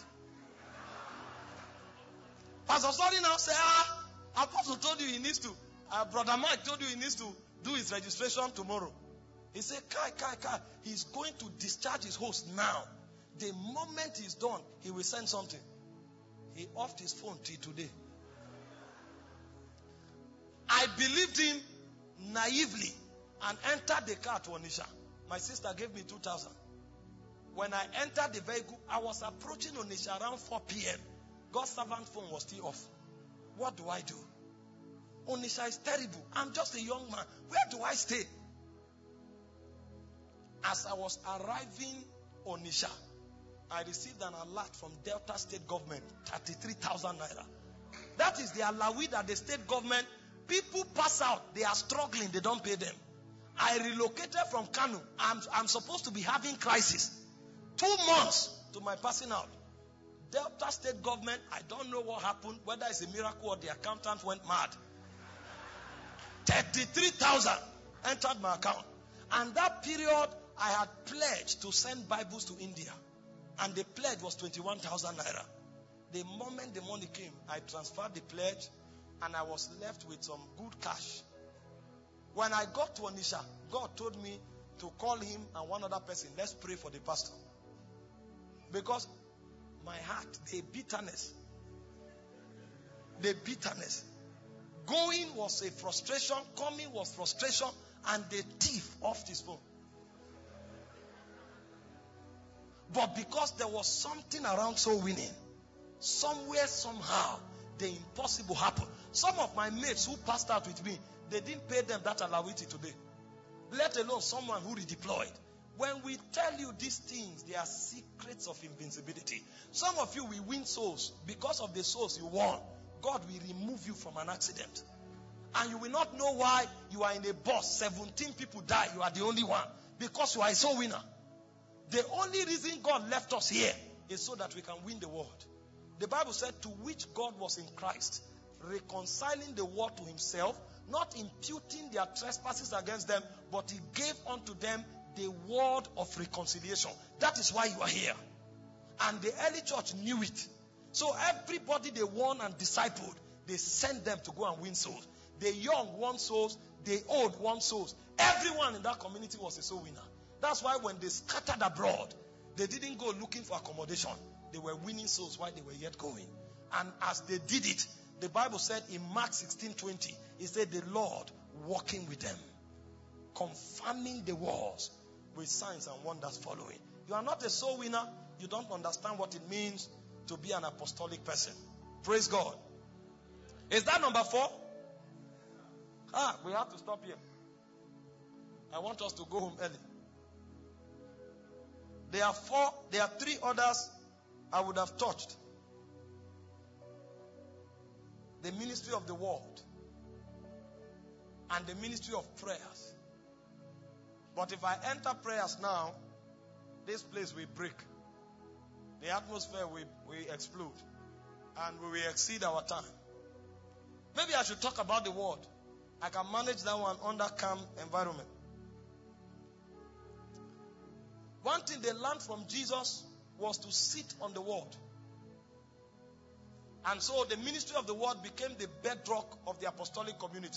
Pastor Sonny now said, ah, Apostle told you he needs to, uh, Brother Mike told you he needs to do his registration tomorrow. He said, Kai, Kai, Kai, he's going to discharge his host now. The moment he's done, he will send something. He offed his phone till today. I believed him naively and entered the car to Onitsha. My sister gave me two thousand. When I entered the vehicle, I was approaching Onitsha around four p.m. God's servant phone was still off. What do I do? Onitsha is terrible. I'm just a young man. Where do I stay? As I was arriving Onitsha, I received an alert from Delta State Government, thirty-three thousand naira. That is the alawi that the state government, people pass out, they are struggling, they don't pay them. I relocated from Kano. I'm, I'm supposed to be having crisis. Two months to my passing out. Delta State Government, I don't know what happened, whether it's a miracle or the accountant went mad. thirty-three thousand entered my account. And that period, I had pledged to send Bibles to India. And the pledge was twenty-one thousand naira. The moment the money came, I transferred the pledge and I was left with some good cash. When I got to Onitsha, God told me to call him and one other person. Let's pray for the pastor. Because my heart, the bitterness, the bitterness. Going was a frustration, coming was frustration, and the thief offed his phone. But because there was something around soul winning, somewhere, somehow, the impossible happened. Some of my mates who passed out with me, they didn't pay them that alawiti today. Let alone someone who redeployed. When we tell you these things, they are secrets of invincibility. Some of you will win souls. Because of the souls you won, God will remove you from an accident. And you will not know why you are in a bus. seventeen people die. You are the only one. Because you are a soul winner. The only reason God left us here is so that we can win the world. The Bible said, to which God was in Christ, reconciling the world to himself, not imputing their trespasses against them, but he gave unto them the word of reconciliation. That is why you are here. And the early church knew it. So everybody they won and discipled, they sent them to go and win souls. The young won souls, the old won souls. Everyone in that community was a soul winner. That's why when they scattered abroad, they didn't go looking for accommodation. They were winning souls while they were yet going. And as they did it, the Bible said in Mark sixteen twenty, it said the Lord walking with them, confirming the words with signs and wonders following. You are not a soul winner. You don't understand what it means to be an apostolic person. Praise God. Is that number four? Ah, we have to stop here. I want us to go home early. There are four, there are three others I would have touched. The ministry of the word and the ministry of prayers. But if I enter prayers now, this place will break. The atmosphere will, will explode. And we will exceed our time. Maybe I should talk about the word. I can manage that one under calm environment. One thing they learned from Jesus was to sit on the word. And so the ministry of the word became the bedrock of the apostolic community.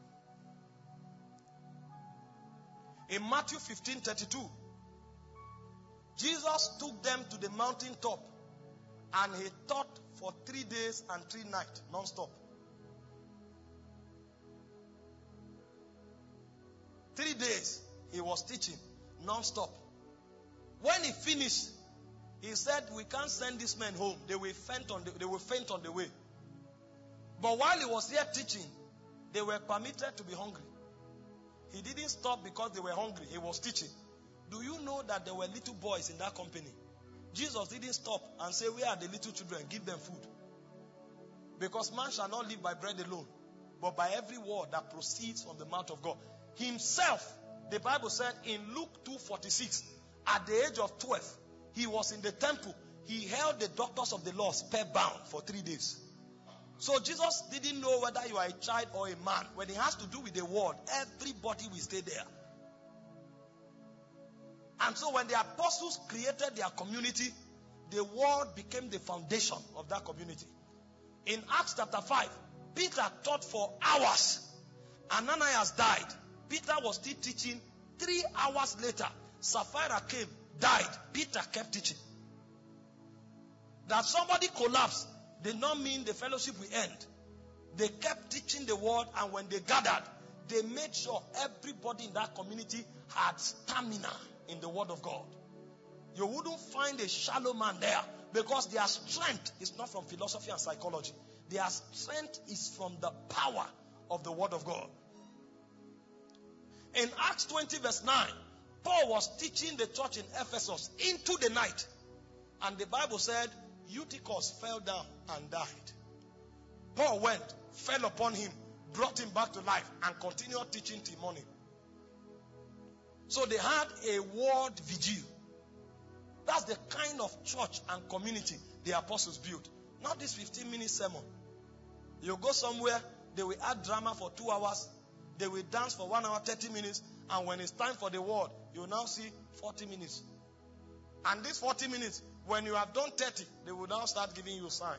In Matthew fifteen thirty-two, Jesus took them to the mountaintop and he taught for three days and three nights, non-stop. Three days he was teaching, non-stop. When he finished, he said, we can't send these men home. They will faint on the, they will faint on the way. But while he was here teaching, they were permitted to be hungry. He didn't stop because they were hungry. He was teaching. Do you know that there were little boys in that company? Jesus didn't stop and say, where are the little children? Give them food. Because man shall not live by bread alone, but by every word that proceeds from the mouth of God. Himself, the Bible said in Luke two forty-six, at the age of twelve, he was in the temple. He held the doctors of the law spellbound for three days. So Jesus didn't know whether you are a child or a man. When it has to do with the word, everybody will stay there. And so when the apostles created their community, the word became the foundation of that community. In Acts chapter five, Peter taught for hours. Ananias died. Peter was still teaching Three hours later, Sapphira came, died. Peter kept teaching. That somebody collapsed did not mean the fellowship will end. They kept teaching the word, and when they gathered, they made sure everybody in that community had stamina in the word of God. You wouldn't find a shallow man there, because their strength is not from philosophy and psychology. Their strength is from the power of the word of God. In Acts twenty verse nine, Paul was teaching the church in Ephesus into the night. And the Bible said, Eutychus fell down and died. Paul went, fell upon him, brought him back to life, and continued teaching till morning. So they had a word vigil. That's the kind of church and community the apostles built. Not this fifteen minute sermon. You go somewhere, they will add drama for two hours. They will dance for one hour, thirty minutes. And when it's time for the word, you will now see forty minutes. And these forty minutes, when you have done thirty, they will now start giving you a sign.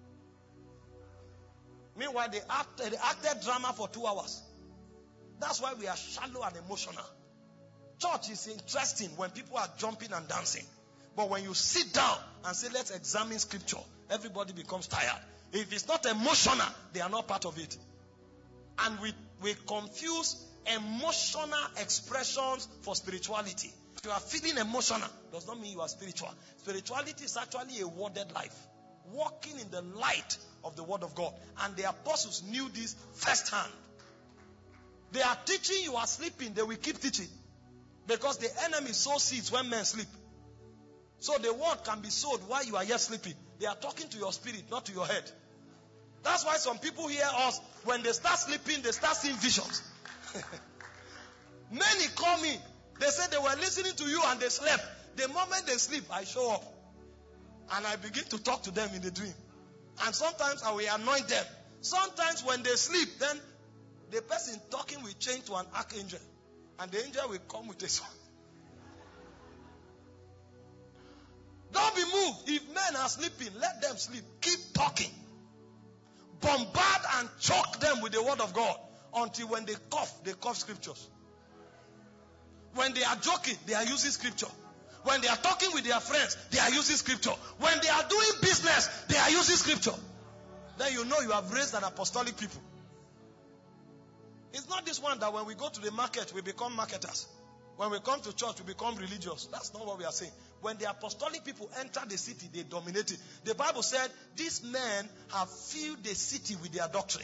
Meanwhile, they, act, they acted drama for two hours. That's why we are shallow and emotional. Church is interesting when people are jumping and dancing. But when you sit down and say, let's examine scripture, everybody becomes tired. If it's not emotional, they are not part of it. And we, we confuse emotional expressions for spirituality. If you are feeling emotional, does not mean you are spiritual. Spirituality is actually a worded life. Walking in the light of the word of God. And the apostles knew this firsthand. They are teaching, you are sleeping, they will keep teaching. Because the enemy sows seeds when men sleep. So the word can be sowed while you are yet sleeping. They are talking to your spirit, not to your head. That's why some people hear us, when they start sleeping, they start seeing visions. Many call me. They said they were listening to you and they slept. The moment they sleep, I show up. And I begin to talk to them in the dream. And sometimes I will anoint them. Sometimes when they sleep, then the person talking will change to an archangel. And the angel will come with a sword. Don't be moved. If men are sleeping, let them sleep. Keep talking. Bombard and choke them with the word of God. Until when they cough, they cough scriptures. When they are joking, they are using scripture. When they are talking with their friends, they are using scripture. When they are doing business, they are using scripture. Then you know you have raised an apostolic people. It's not this one that when we go to the market, we become marketers. When we come to church, we become religious. That's not what we are saying. When the apostolic people enter the city, they dominate it. The Bible said, these men have filled the city with their doctrine.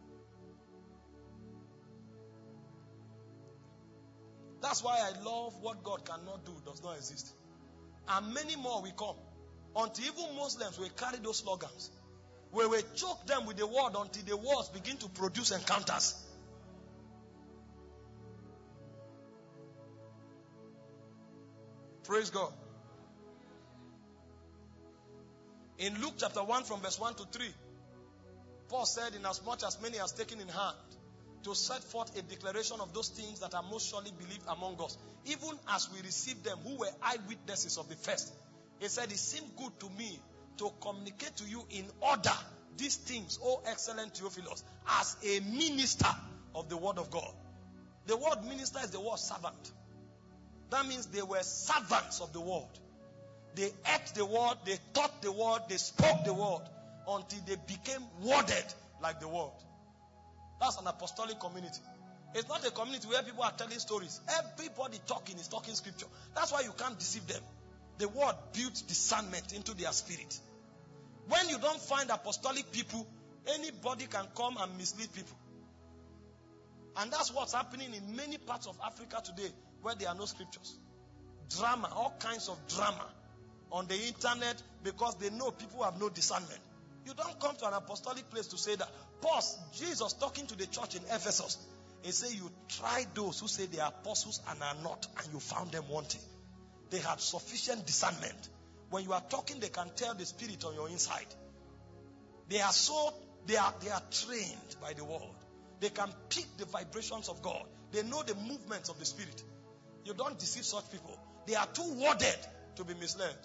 That's why I love what God cannot do, does not exist. And many more will come. Until even Muslims will carry those slogans. We will choke them with the word until the words begin to produce encounters. Praise God. In Luke chapter one from verse one to three, Paul said, inasmuch as many has taken in hand to set forth a declaration of those things that are most surely believed among us, even as we received them who were eyewitnesses of the first. He said, it seemed good to me to communicate to you in order these things, O excellent Theophilus, as a minister of the word of God. The word minister is the word servant. That means they were servants of the word. They ate the word, they taught the word, they spoke the word until they became worded like the word. That's an apostolic community. It's not a community where people are telling stories. Everybody talking is talking scripture. That's why you can't deceive them. The word built discernment into their spirit. When you don't find apostolic people, anybody can come and mislead people. And that's what's happening in many parts of Africa today where there are no scriptures. Drama, all kinds of drama on the internet because they know people have no discernment. You don't come to an apostolic place to say that. Paul, Jesus talking to the church in Ephesus, he said, you tried those who say they are apostles and are not, and you found them wanting. They had sufficient discernment. When you are talking, they can tell the spirit on your inside. They are so, they are, they are trained by the word. They can pick the vibrations of God. They know the movements of the spirit. You don't deceive such people. They are too worded to be misled.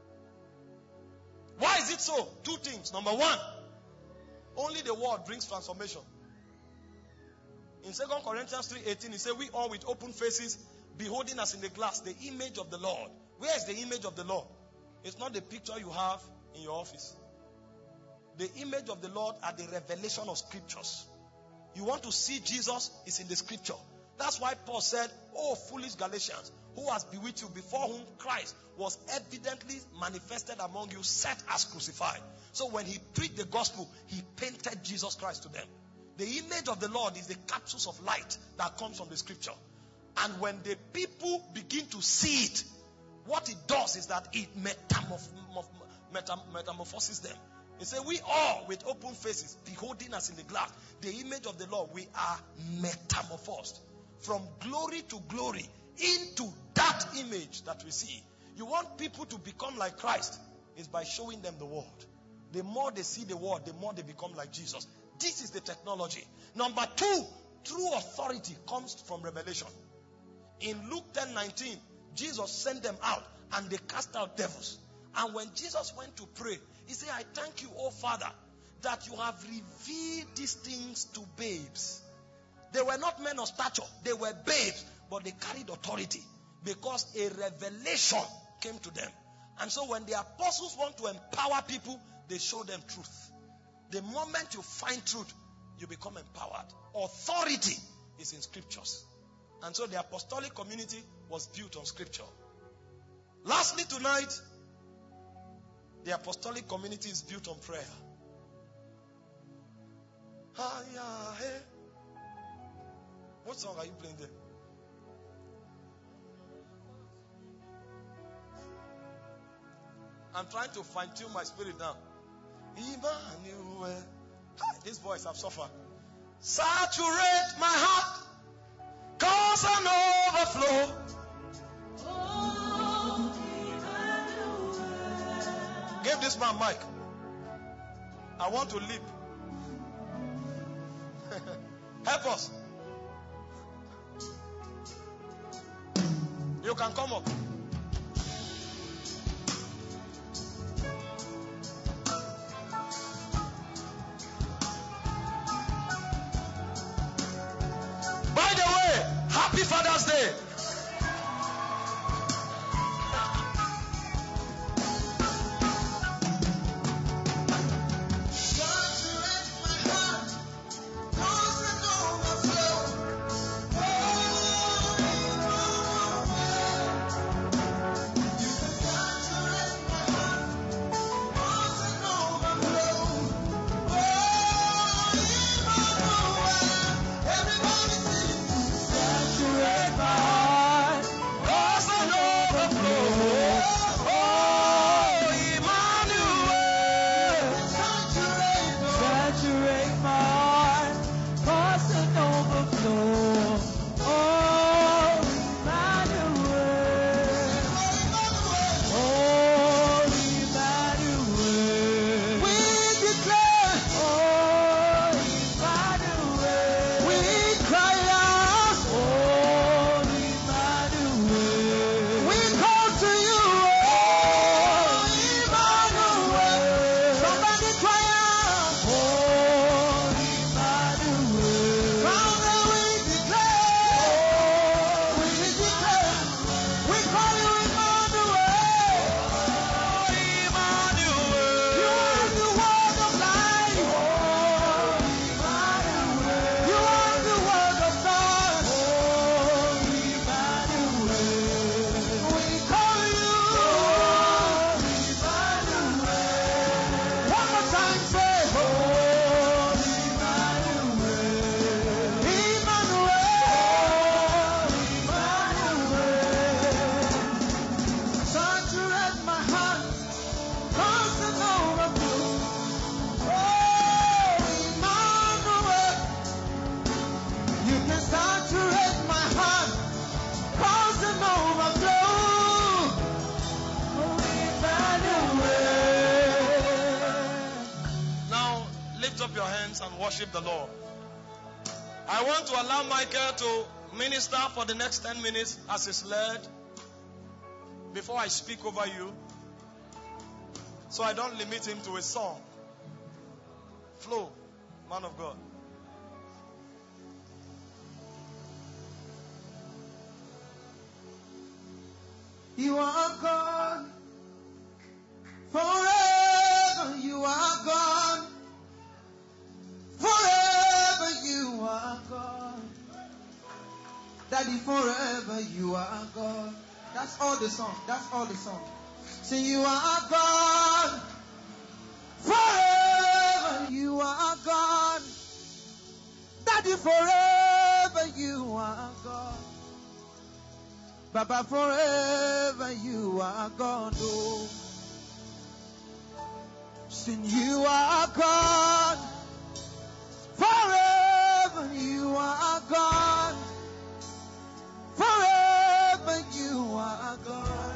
Why is it so? Two things. Number one, only the word brings transformation. In Second Corinthians three eighteen, he said, we all with open faces, beholding as in the glass the image of the Lord. Where is the image of the Lord? It's not the picture you have in your office. The image of the Lord are the revelation of scriptures. You want to see Jesus, is in the scripture. That's why Paul said, "Oh, foolish Galatians, who has bewitched you, before whom Christ was evidently manifested among you, set as crucified." So when he preached the gospel, he painted Jesus Christ to them. The image of the Lord is the capsules of light that comes from the scripture. And when the people begin to see it, what it does is that it metamorph- metam- metamorphoses them. He said, "We all with open faces, beholding us in the glass, the image of the Lord, we are metamorphosed from glory to glory into that image that we see." You want people to become like Christ, is by showing them the word. The more they see the word, the more they become like Jesus. This is the technology. Number two, true authority comes from revelation. In Luke ten nineteen, Jesus sent them out and they cast out devils. And when Jesus went to pray, he said, "I thank you, O Father, that you have revealed these things to babes." They were not men of stature, they were babes, but they carried authority because a revelation came to them. And so when the apostles want to empower people, they show them truth. The moment you find truth, you become empowered. Authority is in scriptures. And so the apostolic community was built on scripture. Lastly tonight, the apostolic community is built on prayer. What song are you playing there? I'm trying to fine tune my spirit now. Emmanuel. This voice I've suffered. Saturate my heart, cause an overflow. Oh, give this man mic. I want to leap. Help us. You can come up. By the way, happy Father's Day. Worship the Lord. I want to allow Michael to minister for the next ten minutes as is led before I speak over you, so I don't limit him to a song. Flow, man of God. You are God. Forever you are God. Forever you are God. Daddy, forever you are God. That's all the song. That's all the song. Sing, you are God. Forever you are God. Daddy, forever you are God. Baba, forever you are God. Oh. Sing, you are God. Forever you are God. Forever you are God.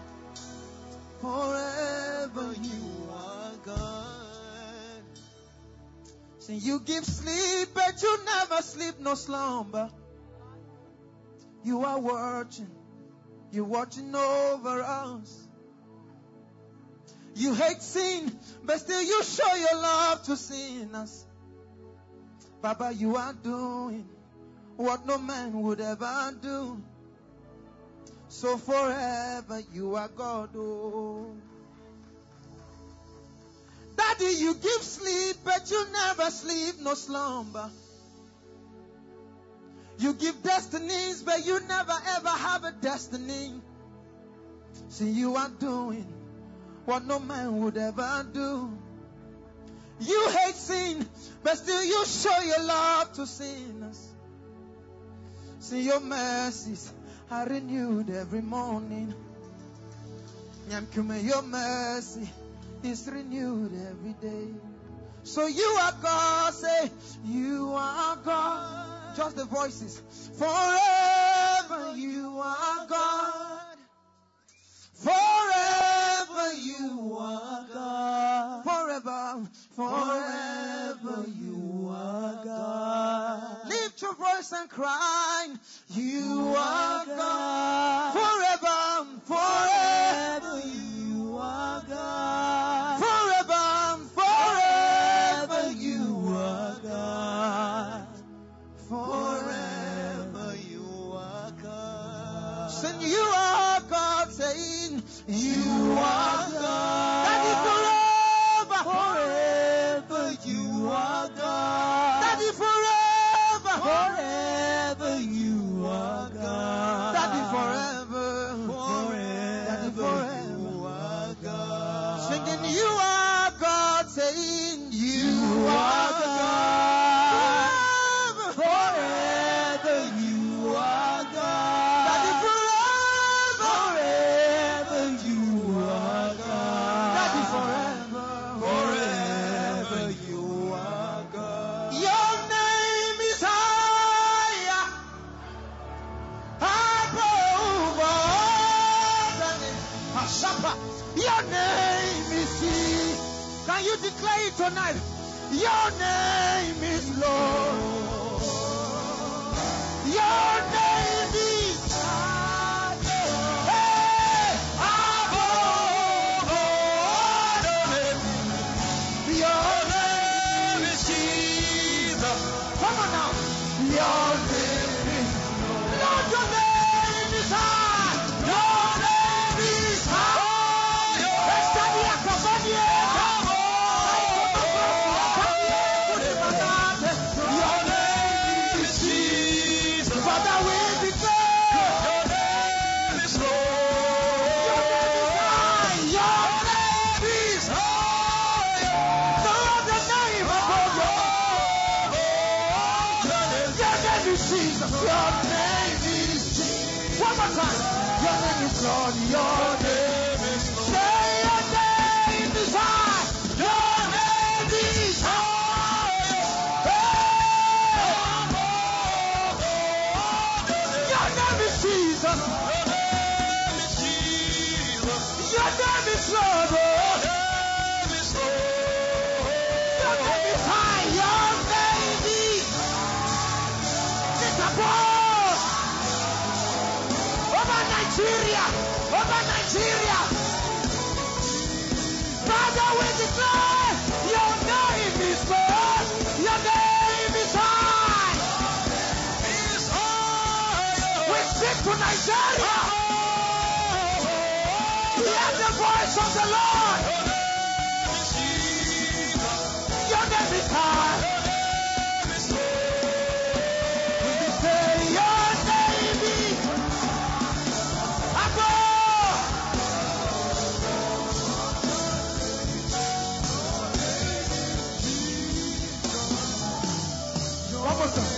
Forever you are God. Sing, you give sleep, but you never sleep, no slumber. You are watching. You're watching over us. You hate sin, but still you show your love to sinners. Baba, you are doing what no man would ever do. So forever you are God. Oh. Daddy, you give sleep, but you never sleep, no slumber. You give destinies, but you never ever have a destiny. See, you are doing what no man would ever do. You hate sin, but still you show your love to sinners. See, your mercies are renewed every morning. Your mercy is renewed every day. So you are God, say, you are God. Just the voices. Forever you are God. Forever you are God. Forever, forever you are God. Lift your voice and cry, you are God. Forever, forever you are God. Forever, forever you are God. Forever you are God. Sing, you are God, saying, you are God. Daddy, forever. Forever you are God. Daddy, forever. Forever you are God. Daddy, forever. Forever. Daddy, forever you are God. Singing, you are God, saying, you are God. Forever you are God. Daddy, forever. Forever you are God. Daddy, forever. Forever you are God. Your name is higher above all. Your name is He. Can you declare it tonight? Your name is Lord. Your name is high, hey, above all. Your name is Jesus. Come on now. Your name is Lord. Your name is high. Your name is high. Estadia Campania. Your name is Jesus. Father, we declare your name is Lord. Your name is high. Your name is high. No other name above yours. Your name is Jesus. Your name is Jesus. One more time. Your name is Lord. Your name is Lord. Say your name is high. Your name is high. Your name is Jesus. Your name is Jesus. Your name is Lord. Your name is Lord. Your name is high. Your name is above. Over Nigeria. Over Nigeria. Father, we declare your name is Lord. Your name is high. We speak to Nigeria. voice of the Lord. Your name is high. When you say your name is above. One more time.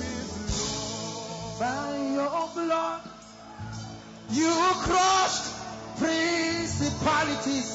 By your blood, you crushed principalities.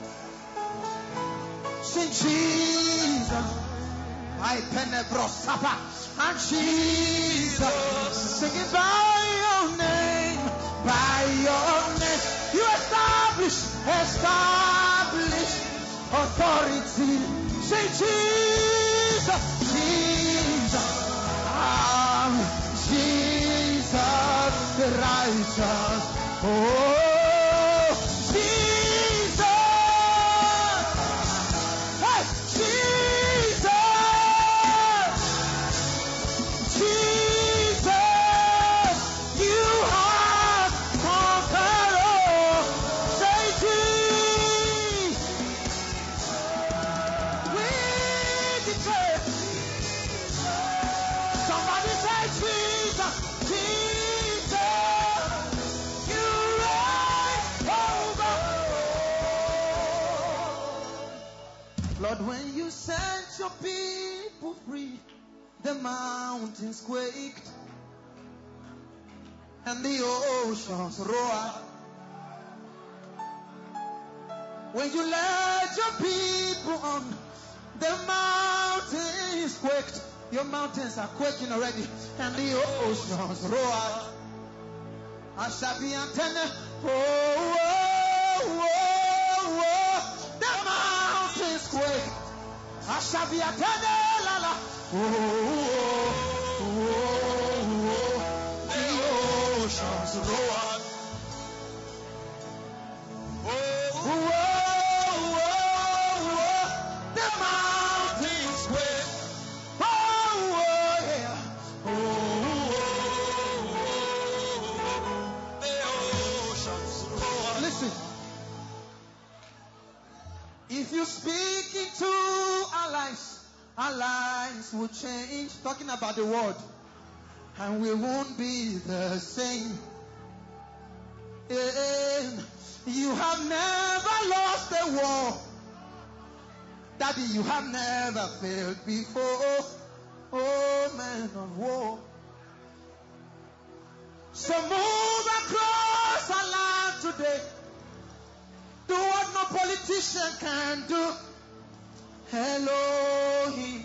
Sing Jesus. I penebrosapa. And Jesus. Sing it by your name. By your name. You establish, establish authority. Say Jesus. Jesus. Um, Jesus the righteous. Oh, Jesus. Hey, Jesus. Jesus. You have conquered all. Say Jesus. We declare. Somebody say Jesus. Jesus. You reign over. Lord, when you set your people free, the mountains quaked and the oceans roared. When you let your people on, the mountains quaked. Your mountains are quaking already, and the oceans roared. I shall be antenna. Oh, oh, oh, oh. The mountains quake. I shall be antenna. La, la. Oh, oh, oh, oh. The oceans roared. Oh, oh, oh, oh. The mountains quake. Oh, oh, yeah. Oh, oh, oh. Listen. If you speak into our lives, our lives will change. Talking about the word. And we won't be the same. And you have never lost a war. Daddy, you have never failed before. Oh, man of war. So move across our land today. Do what no politician can do. Elohim.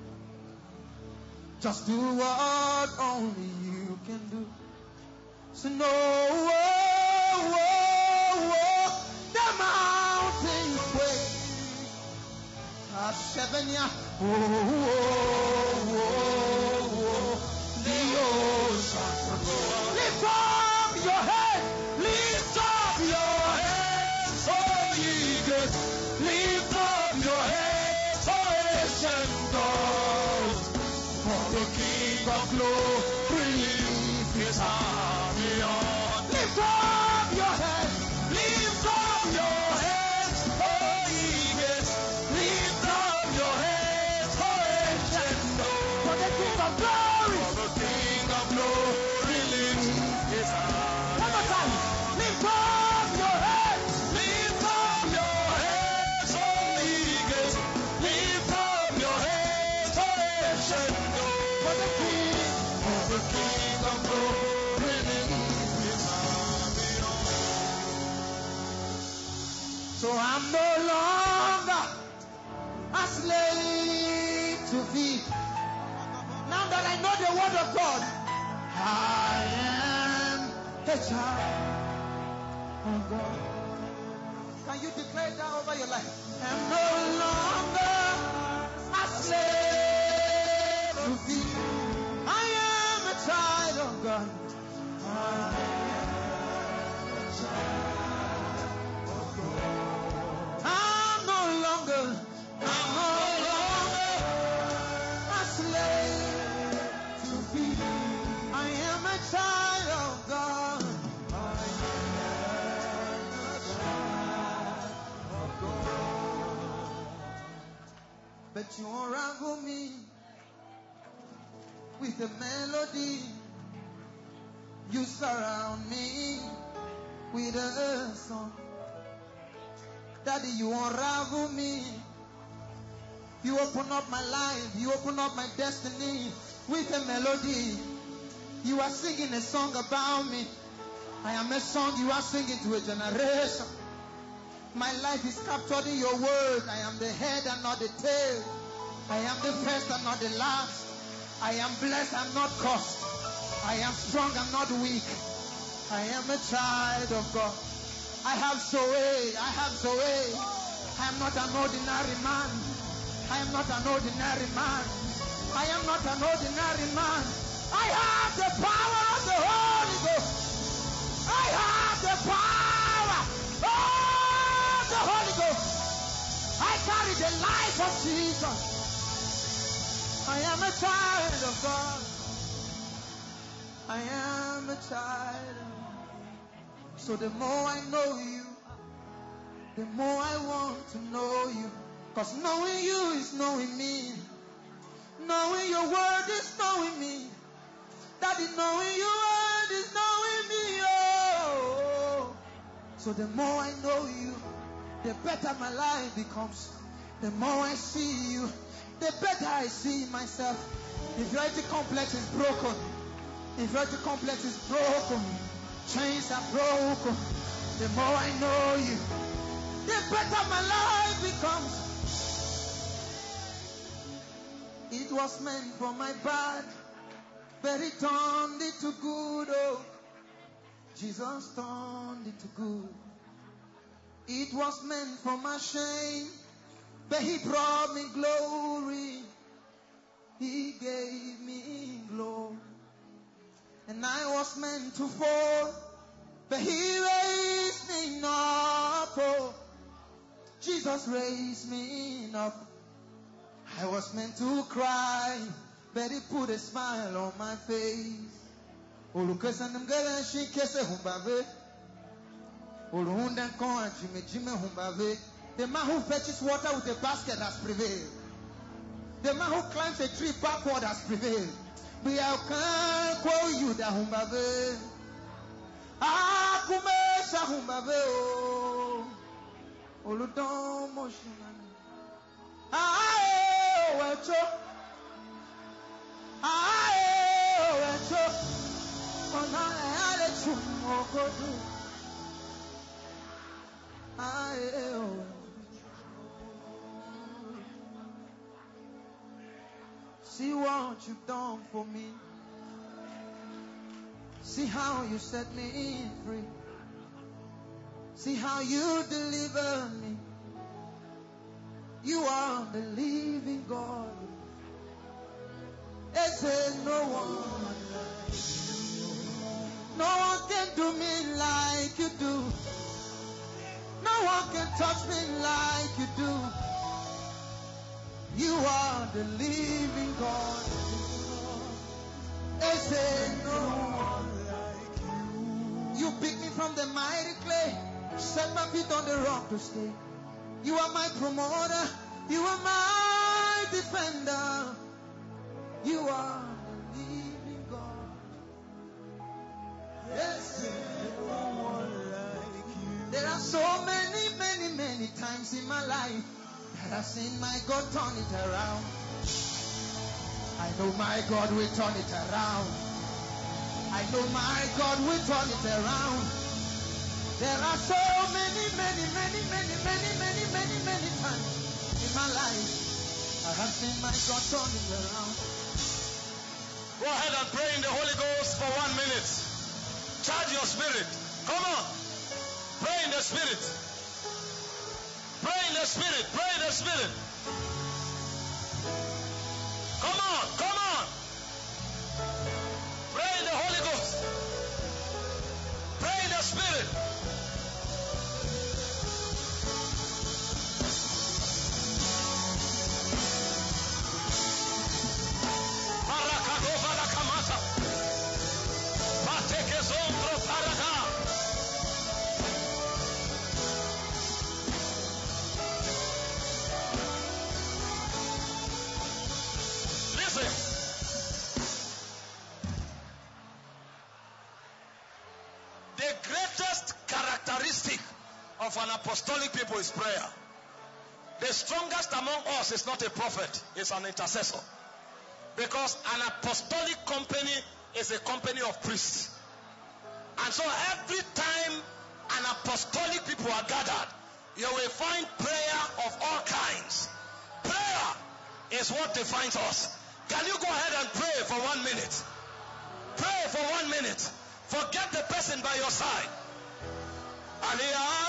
Just do what only you can do. So no, oh, oh, oh, the mountains quake. Ashevenia, oh, oh, oh, oh, the ocean. Lift up your head, lift up your head, oh ye gates. Lift up your head, oh ancient doors. For the King of glory is army on. Lift up your head, lift up your head, oh ye gates. Lift up your head, oh ancient doors. For the King of glory, for the King of glory lives his army. One more time, lift up your head, lift up your head, oh ye gates. Lift up your head, oh ancient doors. For the King, for the King of glory lives his army on. So I'm no longer a slave to thee. Now that I know the word of God, I am a child of God. Can you declare that over your life? I'm no longer a slave to thee. I am a child of God. I am a child of God. I'm no longer, I'm no longer a slave to thee. I am a child of God. I am a child that you unravel me with a melody. You surround me with a song. Daddy, you unravel me. You open up my life. You open up my destiny with a melody. You are singing a song about me. I am a song you are singing to a generation. My life is captured in your word. I am the head and not the tail. I am the first and not the last. I am blessed and not cursed. I am strong and not weak. I am a child of God. I have Zoe. I have Zoe. I am not an ordinary man. I am not an ordinary man. I am not an ordinary man. I have the power of the Holy Ghost. I have the power of the Holy Ghost. I carry the life of Jesus. I am a child of God. I am a child. So the more I know you, the more I want to know you. Because knowing you is knowing me. Knowing your word is knowing me. Daddy, knowing your word is knowing me. Oh. So the more I know you, the better my life becomes. The more I see you, the better I see myself. Inferiority complex is broken. Inferiority complex is broken. Chains are broken. The more I know you, the better my life becomes. It was meant for my bad, but it turned it to good. Oh, Jesus turned it to good. It was meant for my shame, but he brought me glory. He gave me glory. And I was meant to fall, but he raised me up. Oh, Jesus raised me up. I was meant to cry, but he put a smile on my face. The man who fetches water with a basket has prevailed. The man who climbs a tree backward has prevailed. But I can't call you the Humbabe. Ah, Kumesha Humbabe. Oludon Moshina. Ah, Wecho. Ah, Wecho. On I had a chum. Ah, see what you've done for me. See how you set me free. See how you deliver me. You are the living God. They say no one like you. No one can do me like you do. No one can touch me like you do. You are the living God. They say no one like you. You pick me from the mighty clay, set my feet on the rock to stay. You are my promoter. You are my defender. You are the living God. They say no one like you. There are so many, many, many times in my life I've seen my God turn it around. I know my God will turn it around. I know my God will turn it around. There are so many, many, many, many, many, many, many, many times in my life I have seen my God turn it around. Go ahead and pray in the Holy Ghost for one minute. Charge your spirit. Come on. Pray in the spirit. Pray in the spirit. Pray in the spirit. Come on. Come on. Pray in the Holy Ghost. Pray in the spirit. characteristic of an apostolic people is prayer. The strongest among us is not a prophet, it's an intercessor. Because an apostolic company is a company of priests. And so every time an apostolic people are gathered, you will find prayer of all kinds. Prayer is what defines us. Can you go ahead and pray for one minute? Pray for one minute. Forget the person by your side. Aliyah.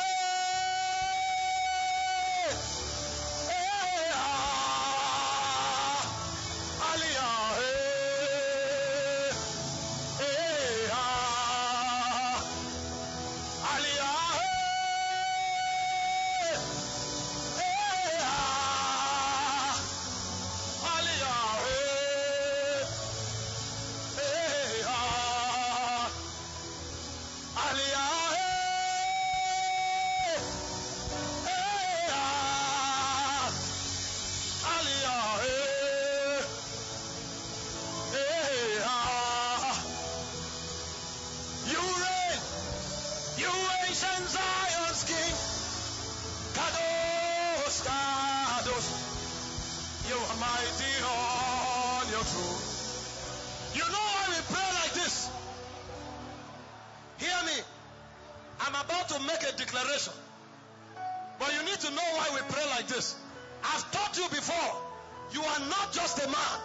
Declaration. But you need to know why we pray like this. I've taught you before, you are not just a man.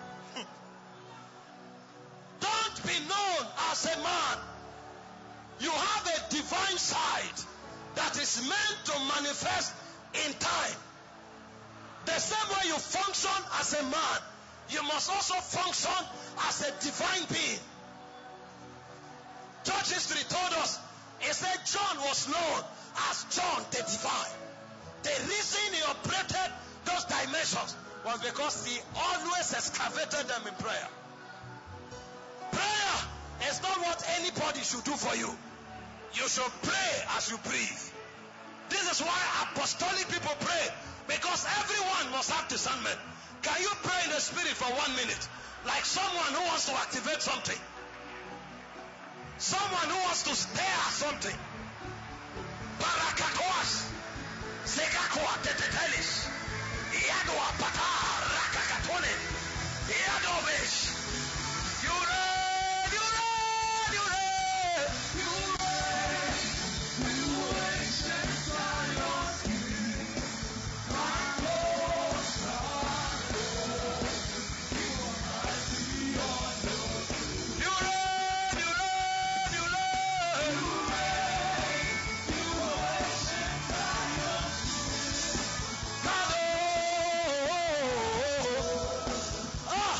Don't be known as a man. You have a divine side that is meant to manifest in time. The same way you function as a man, you must also function as a divine being. Church history told us, it said John was known as John the Divine. The reason he operated those dimensions was because he always excavated them in prayer. Prayer is not what anybody should do for you. You should pray as you breathe. This is why apostolic people pray, because everyone must have discernment. Can you pray in the spirit for one minute? Like someone who wants to activate something. Someone who wants to stir something. Barakakoas. Sekakoa tetetelis. Iadwa pata rakakatone. Iadovish. You read, you read, you read. You read. You ancient Zion's king. My most high. You are mighty on the You read, you read, you read. You read. You ancient Zion's king. Ah.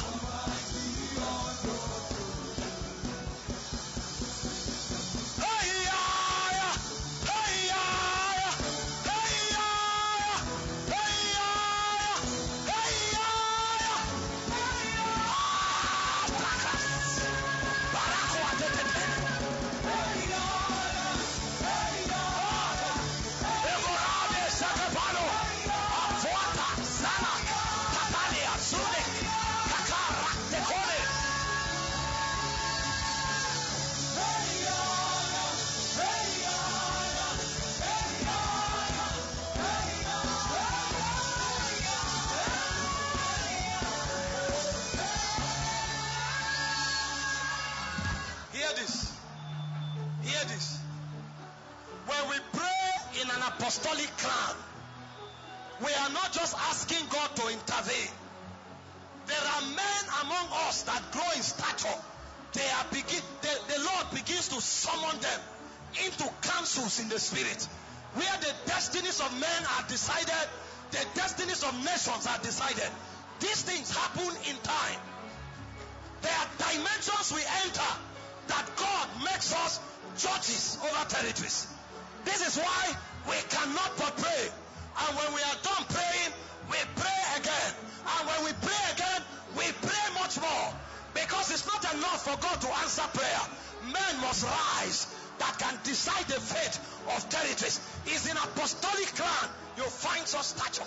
Hear this. Hear this. When we pray in an apostolic clan, we are not just asking God to intervene. There are men among us that grow in stature. They are begin. The, the Lord begins to summon them into councils in the spirit, where the destinies of men are decided, the destinies of nations are decided. These things happen in time. There are dimensions we enter that God makes us judges over territories. This is why we cannot but pray. And when we are done praying, we pray again. And when we pray again, we pray much more. Because it's not enough for God to answer prayer. Men must rise that can decide the fate of territories. It's in apostolic clan you find such stature.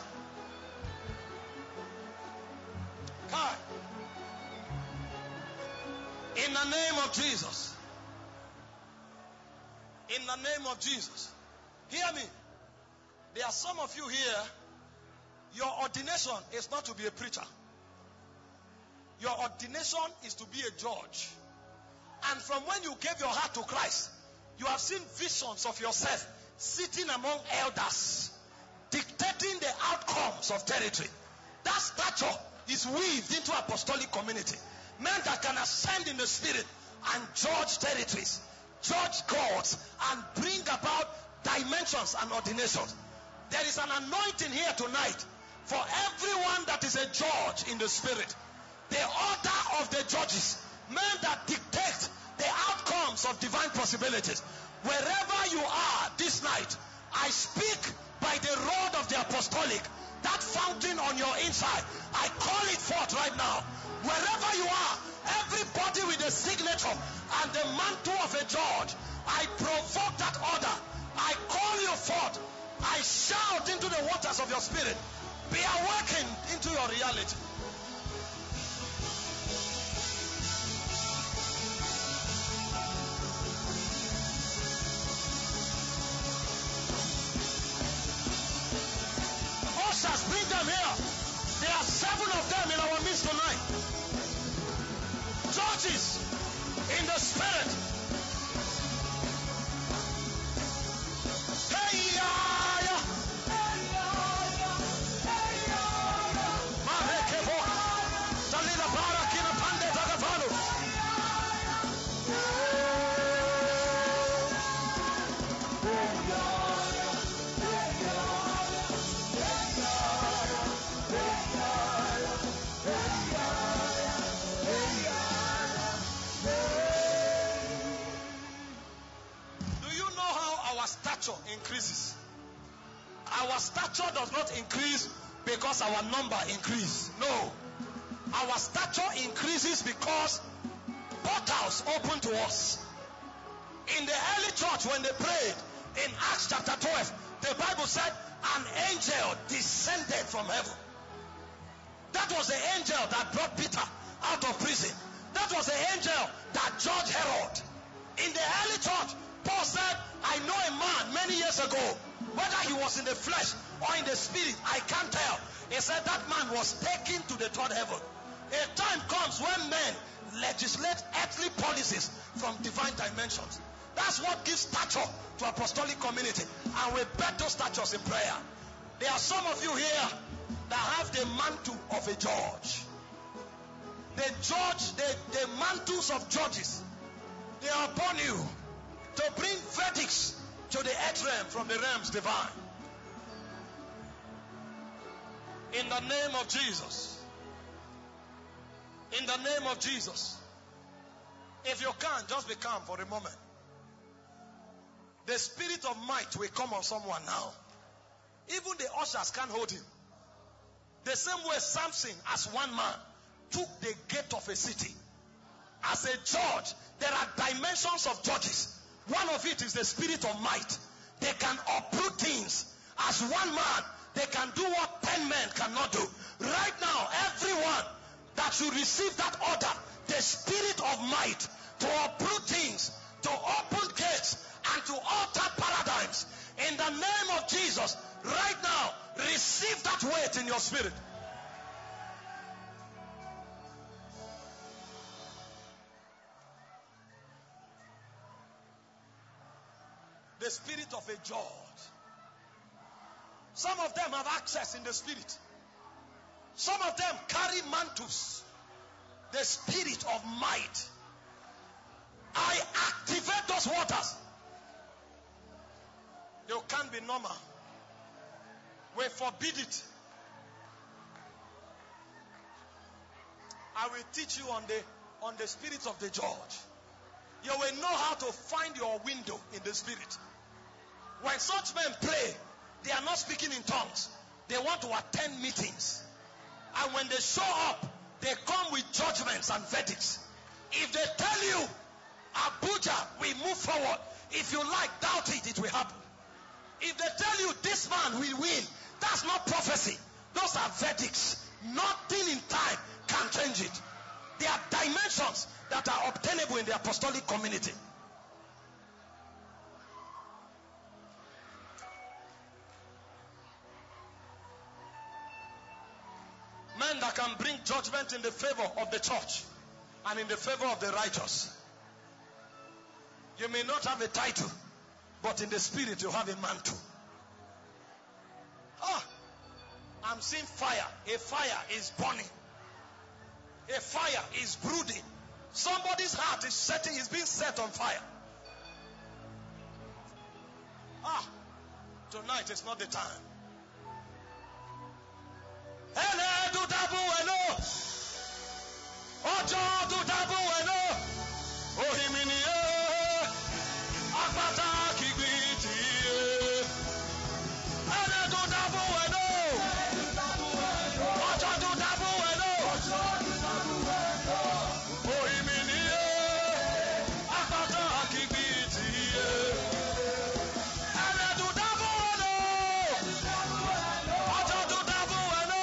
God. In the name of Jesus. In the name of Jesus. Hear me. There are some of you here, your ordination is not to be a preacher. Your ordination is to be a judge. And from when you gave your heart to Christ, you have seen visions of yourself sitting among elders, dictating the outcomes of territory. That stature is weaved into apostolic community. Men that can ascend in the spirit and judge territories, judge gods, and bring about dimensions and ordinations. There is an anointing here tonight for everyone that is a judge in the spirit. The order of the judges, men that dictate the outcomes of divine possibilities. Wherever you are this night, I speak by the rod of the apostolic, that fountain on your inside, I call it forth right now. Wherever you are, everybody with the signature and the mantle of a judge, I provoke that order. I call you forth. I shout into the waters of your spirit. Be awakened into your reality. Ushers, bring them here. There are seven of them in our midst tonight. Judges in the spirit. Hey, yeah, yeah. Increases. Our stature does not increase because our number increases. No. Our stature increases because portals open to us. In the early church, when they prayed in Acts chapter twelve, the Bible said an angel descended from heaven. That was the angel that brought Peter out of prison. That was the angel that judged Herod. In the early church, Paul said, I know a man many years ago, whether he was in the flesh or in the spirit, I can't tell. He said that man was taken to the third heaven. A time comes when men legislate earthly policies from divine dimensions. That's what gives stature to apostolic community. And we bet those statures in prayer. There are some of you here that have the mantle of a judge. The judge, the, the mantles of judges, they are upon you to bring verdicts to the earth realm from the realms divine. In the name of Jesus. In the name of Jesus. If you can, just be calm for a moment. The spirit of might will come on someone now. Even the ushers can't hold him. The same way Samson, as one man, took the gate of a city. As a judge, there are dimensions of judges. One of it is the spirit of might. They can uproot things. As one man, they can do what ten men cannot do. Right now, everyone that should receive that order, the spirit of might, to uproot things, to open gates, and to alter paradigms. In the name of Jesus, right now, receive that weight in your spirit. The spirit of a judge. Some of them have access in the spirit. Some of them carry mantles. The spirit of might. I activate those waters. You can't be normal. We forbid it. I will teach you on the on the spirit of the judge. You will know how to find your window in the spirit. When such men pray, they are not speaking in tongues. They want to attend meetings. And when they show up, they come with judgments and verdicts. If they tell you, Abuja, we move forward. If you like, doubt it, it will happen. If they tell you this man will win, that's not prophecy. Those are verdicts. Nothing in time can change it. There are dimensions that are obtainable in the apostolic community. that can bring judgment in the favor of the church and in the favor of the righteous. You may not have a title, but in the spirit you have a mantle. Ah, I'm seeing fire. A fire is burning. A fire is brooding. Somebody's heart is setting, is being set on fire. Ah, tonight is not the time. Hele du dabu eno, ojo du dabu eno, ohiminiye, akpata kigbiti. Hele du dabu eno, ojo du dabu eno, ohiminiye, akpata kigbiti. Hele du dabu eno, ojo du dabu eno.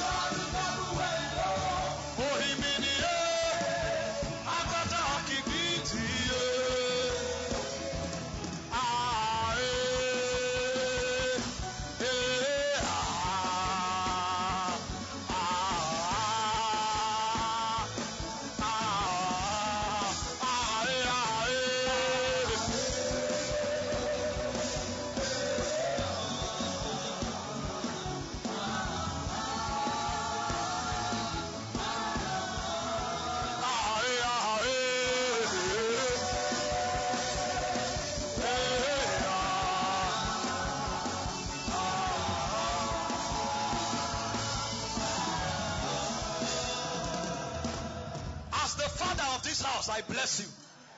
I bless you.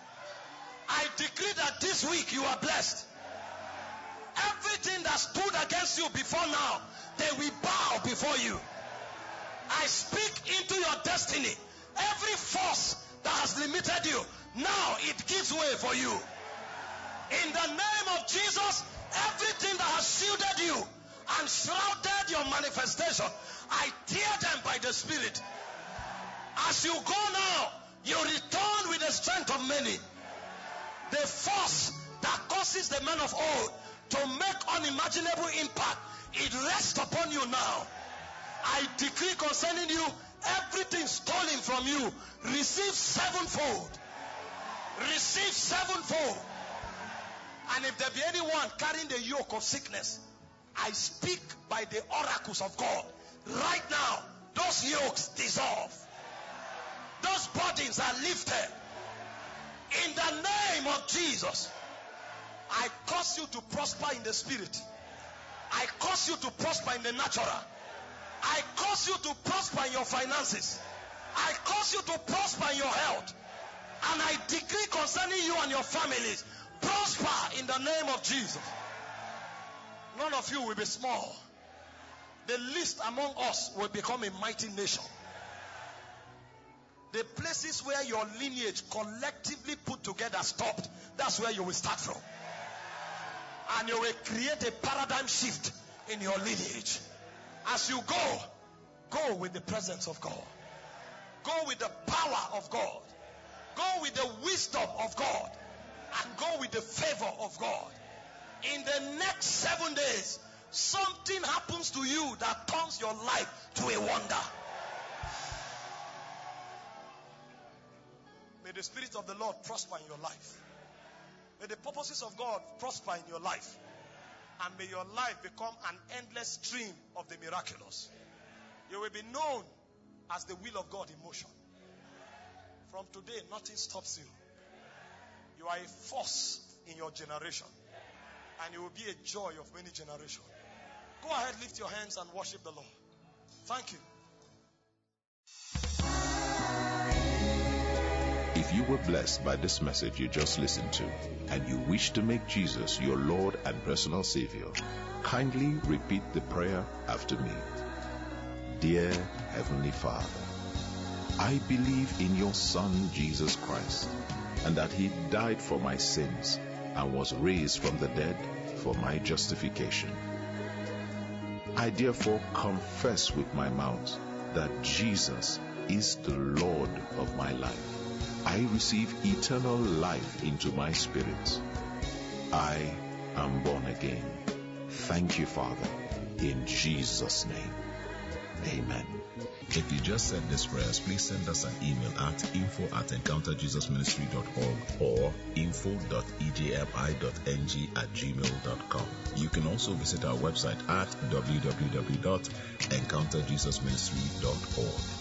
I decree that this week you are blessed. Everything that stood against you before now, they will bow before you. I speak into your destiny. Every force that has limited you, now it gives way for you. In the name of Jesus, everything that has shielded you and shrouded your manifestation, I tear them by the Spirit. As you go now, you return with the strength of many. The force that causes the men of old to make unimaginable impact, it rests upon you now. I decree concerning you, everything stolen from you, receive sevenfold. Receive sevenfold. And if there be anyone carrying the yoke of sickness, I speak by the oracles of God. Right now, those yokes dissolve. Those burdens are lifted. In the name of Jesus, I cause you to prosper in the spirit. I cause you to prosper in the natural. I cause you to prosper in your finances. I cause you to prosper in your health. And I decree concerning you and your families, prosper in the name of Jesus. None of you will be small. The least among us will become a mighty nation. The places where your lineage collectively put together stopped, that's where you will start from. And you will create a paradigm shift in your lineage. As you go, go with the presence of God. Go with the power of God. Go with the wisdom of God. And go with the favor of God. In the next seven days, something happens to you that turns your life to a wonder. May the Spirit of the Lord prosper in your life. May the purposes of God prosper in your life. And may your life become an endless stream of the miraculous. You will be known as the will of God in motion. From today, nothing stops you. You are a force in your generation. And you will be a joy of many generations. Go ahead, lift your hands and worship the Lord. Thank you. If you were blessed by this message you just listened to, and you wish to make Jesus your Lord and personal Savior, kindly repeat the prayer after me. Dear Heavenly Father, I believe in your Son, Jesus Christ, and that he died for my sins and was raised from the dead for my justification. I therefore confess with my mouth that Jesus is the Lord of my life. I receive eternal life into my spirit. I am born again. Thank you, Father, in Jesus' name. Amen. If you just said this prayers, please send us an email at info at encounter jesus ministry dot org or info dot e j m i dot n g at gmail dot com. You can also visit our website at w w w dot encounter jesus ministry dot org.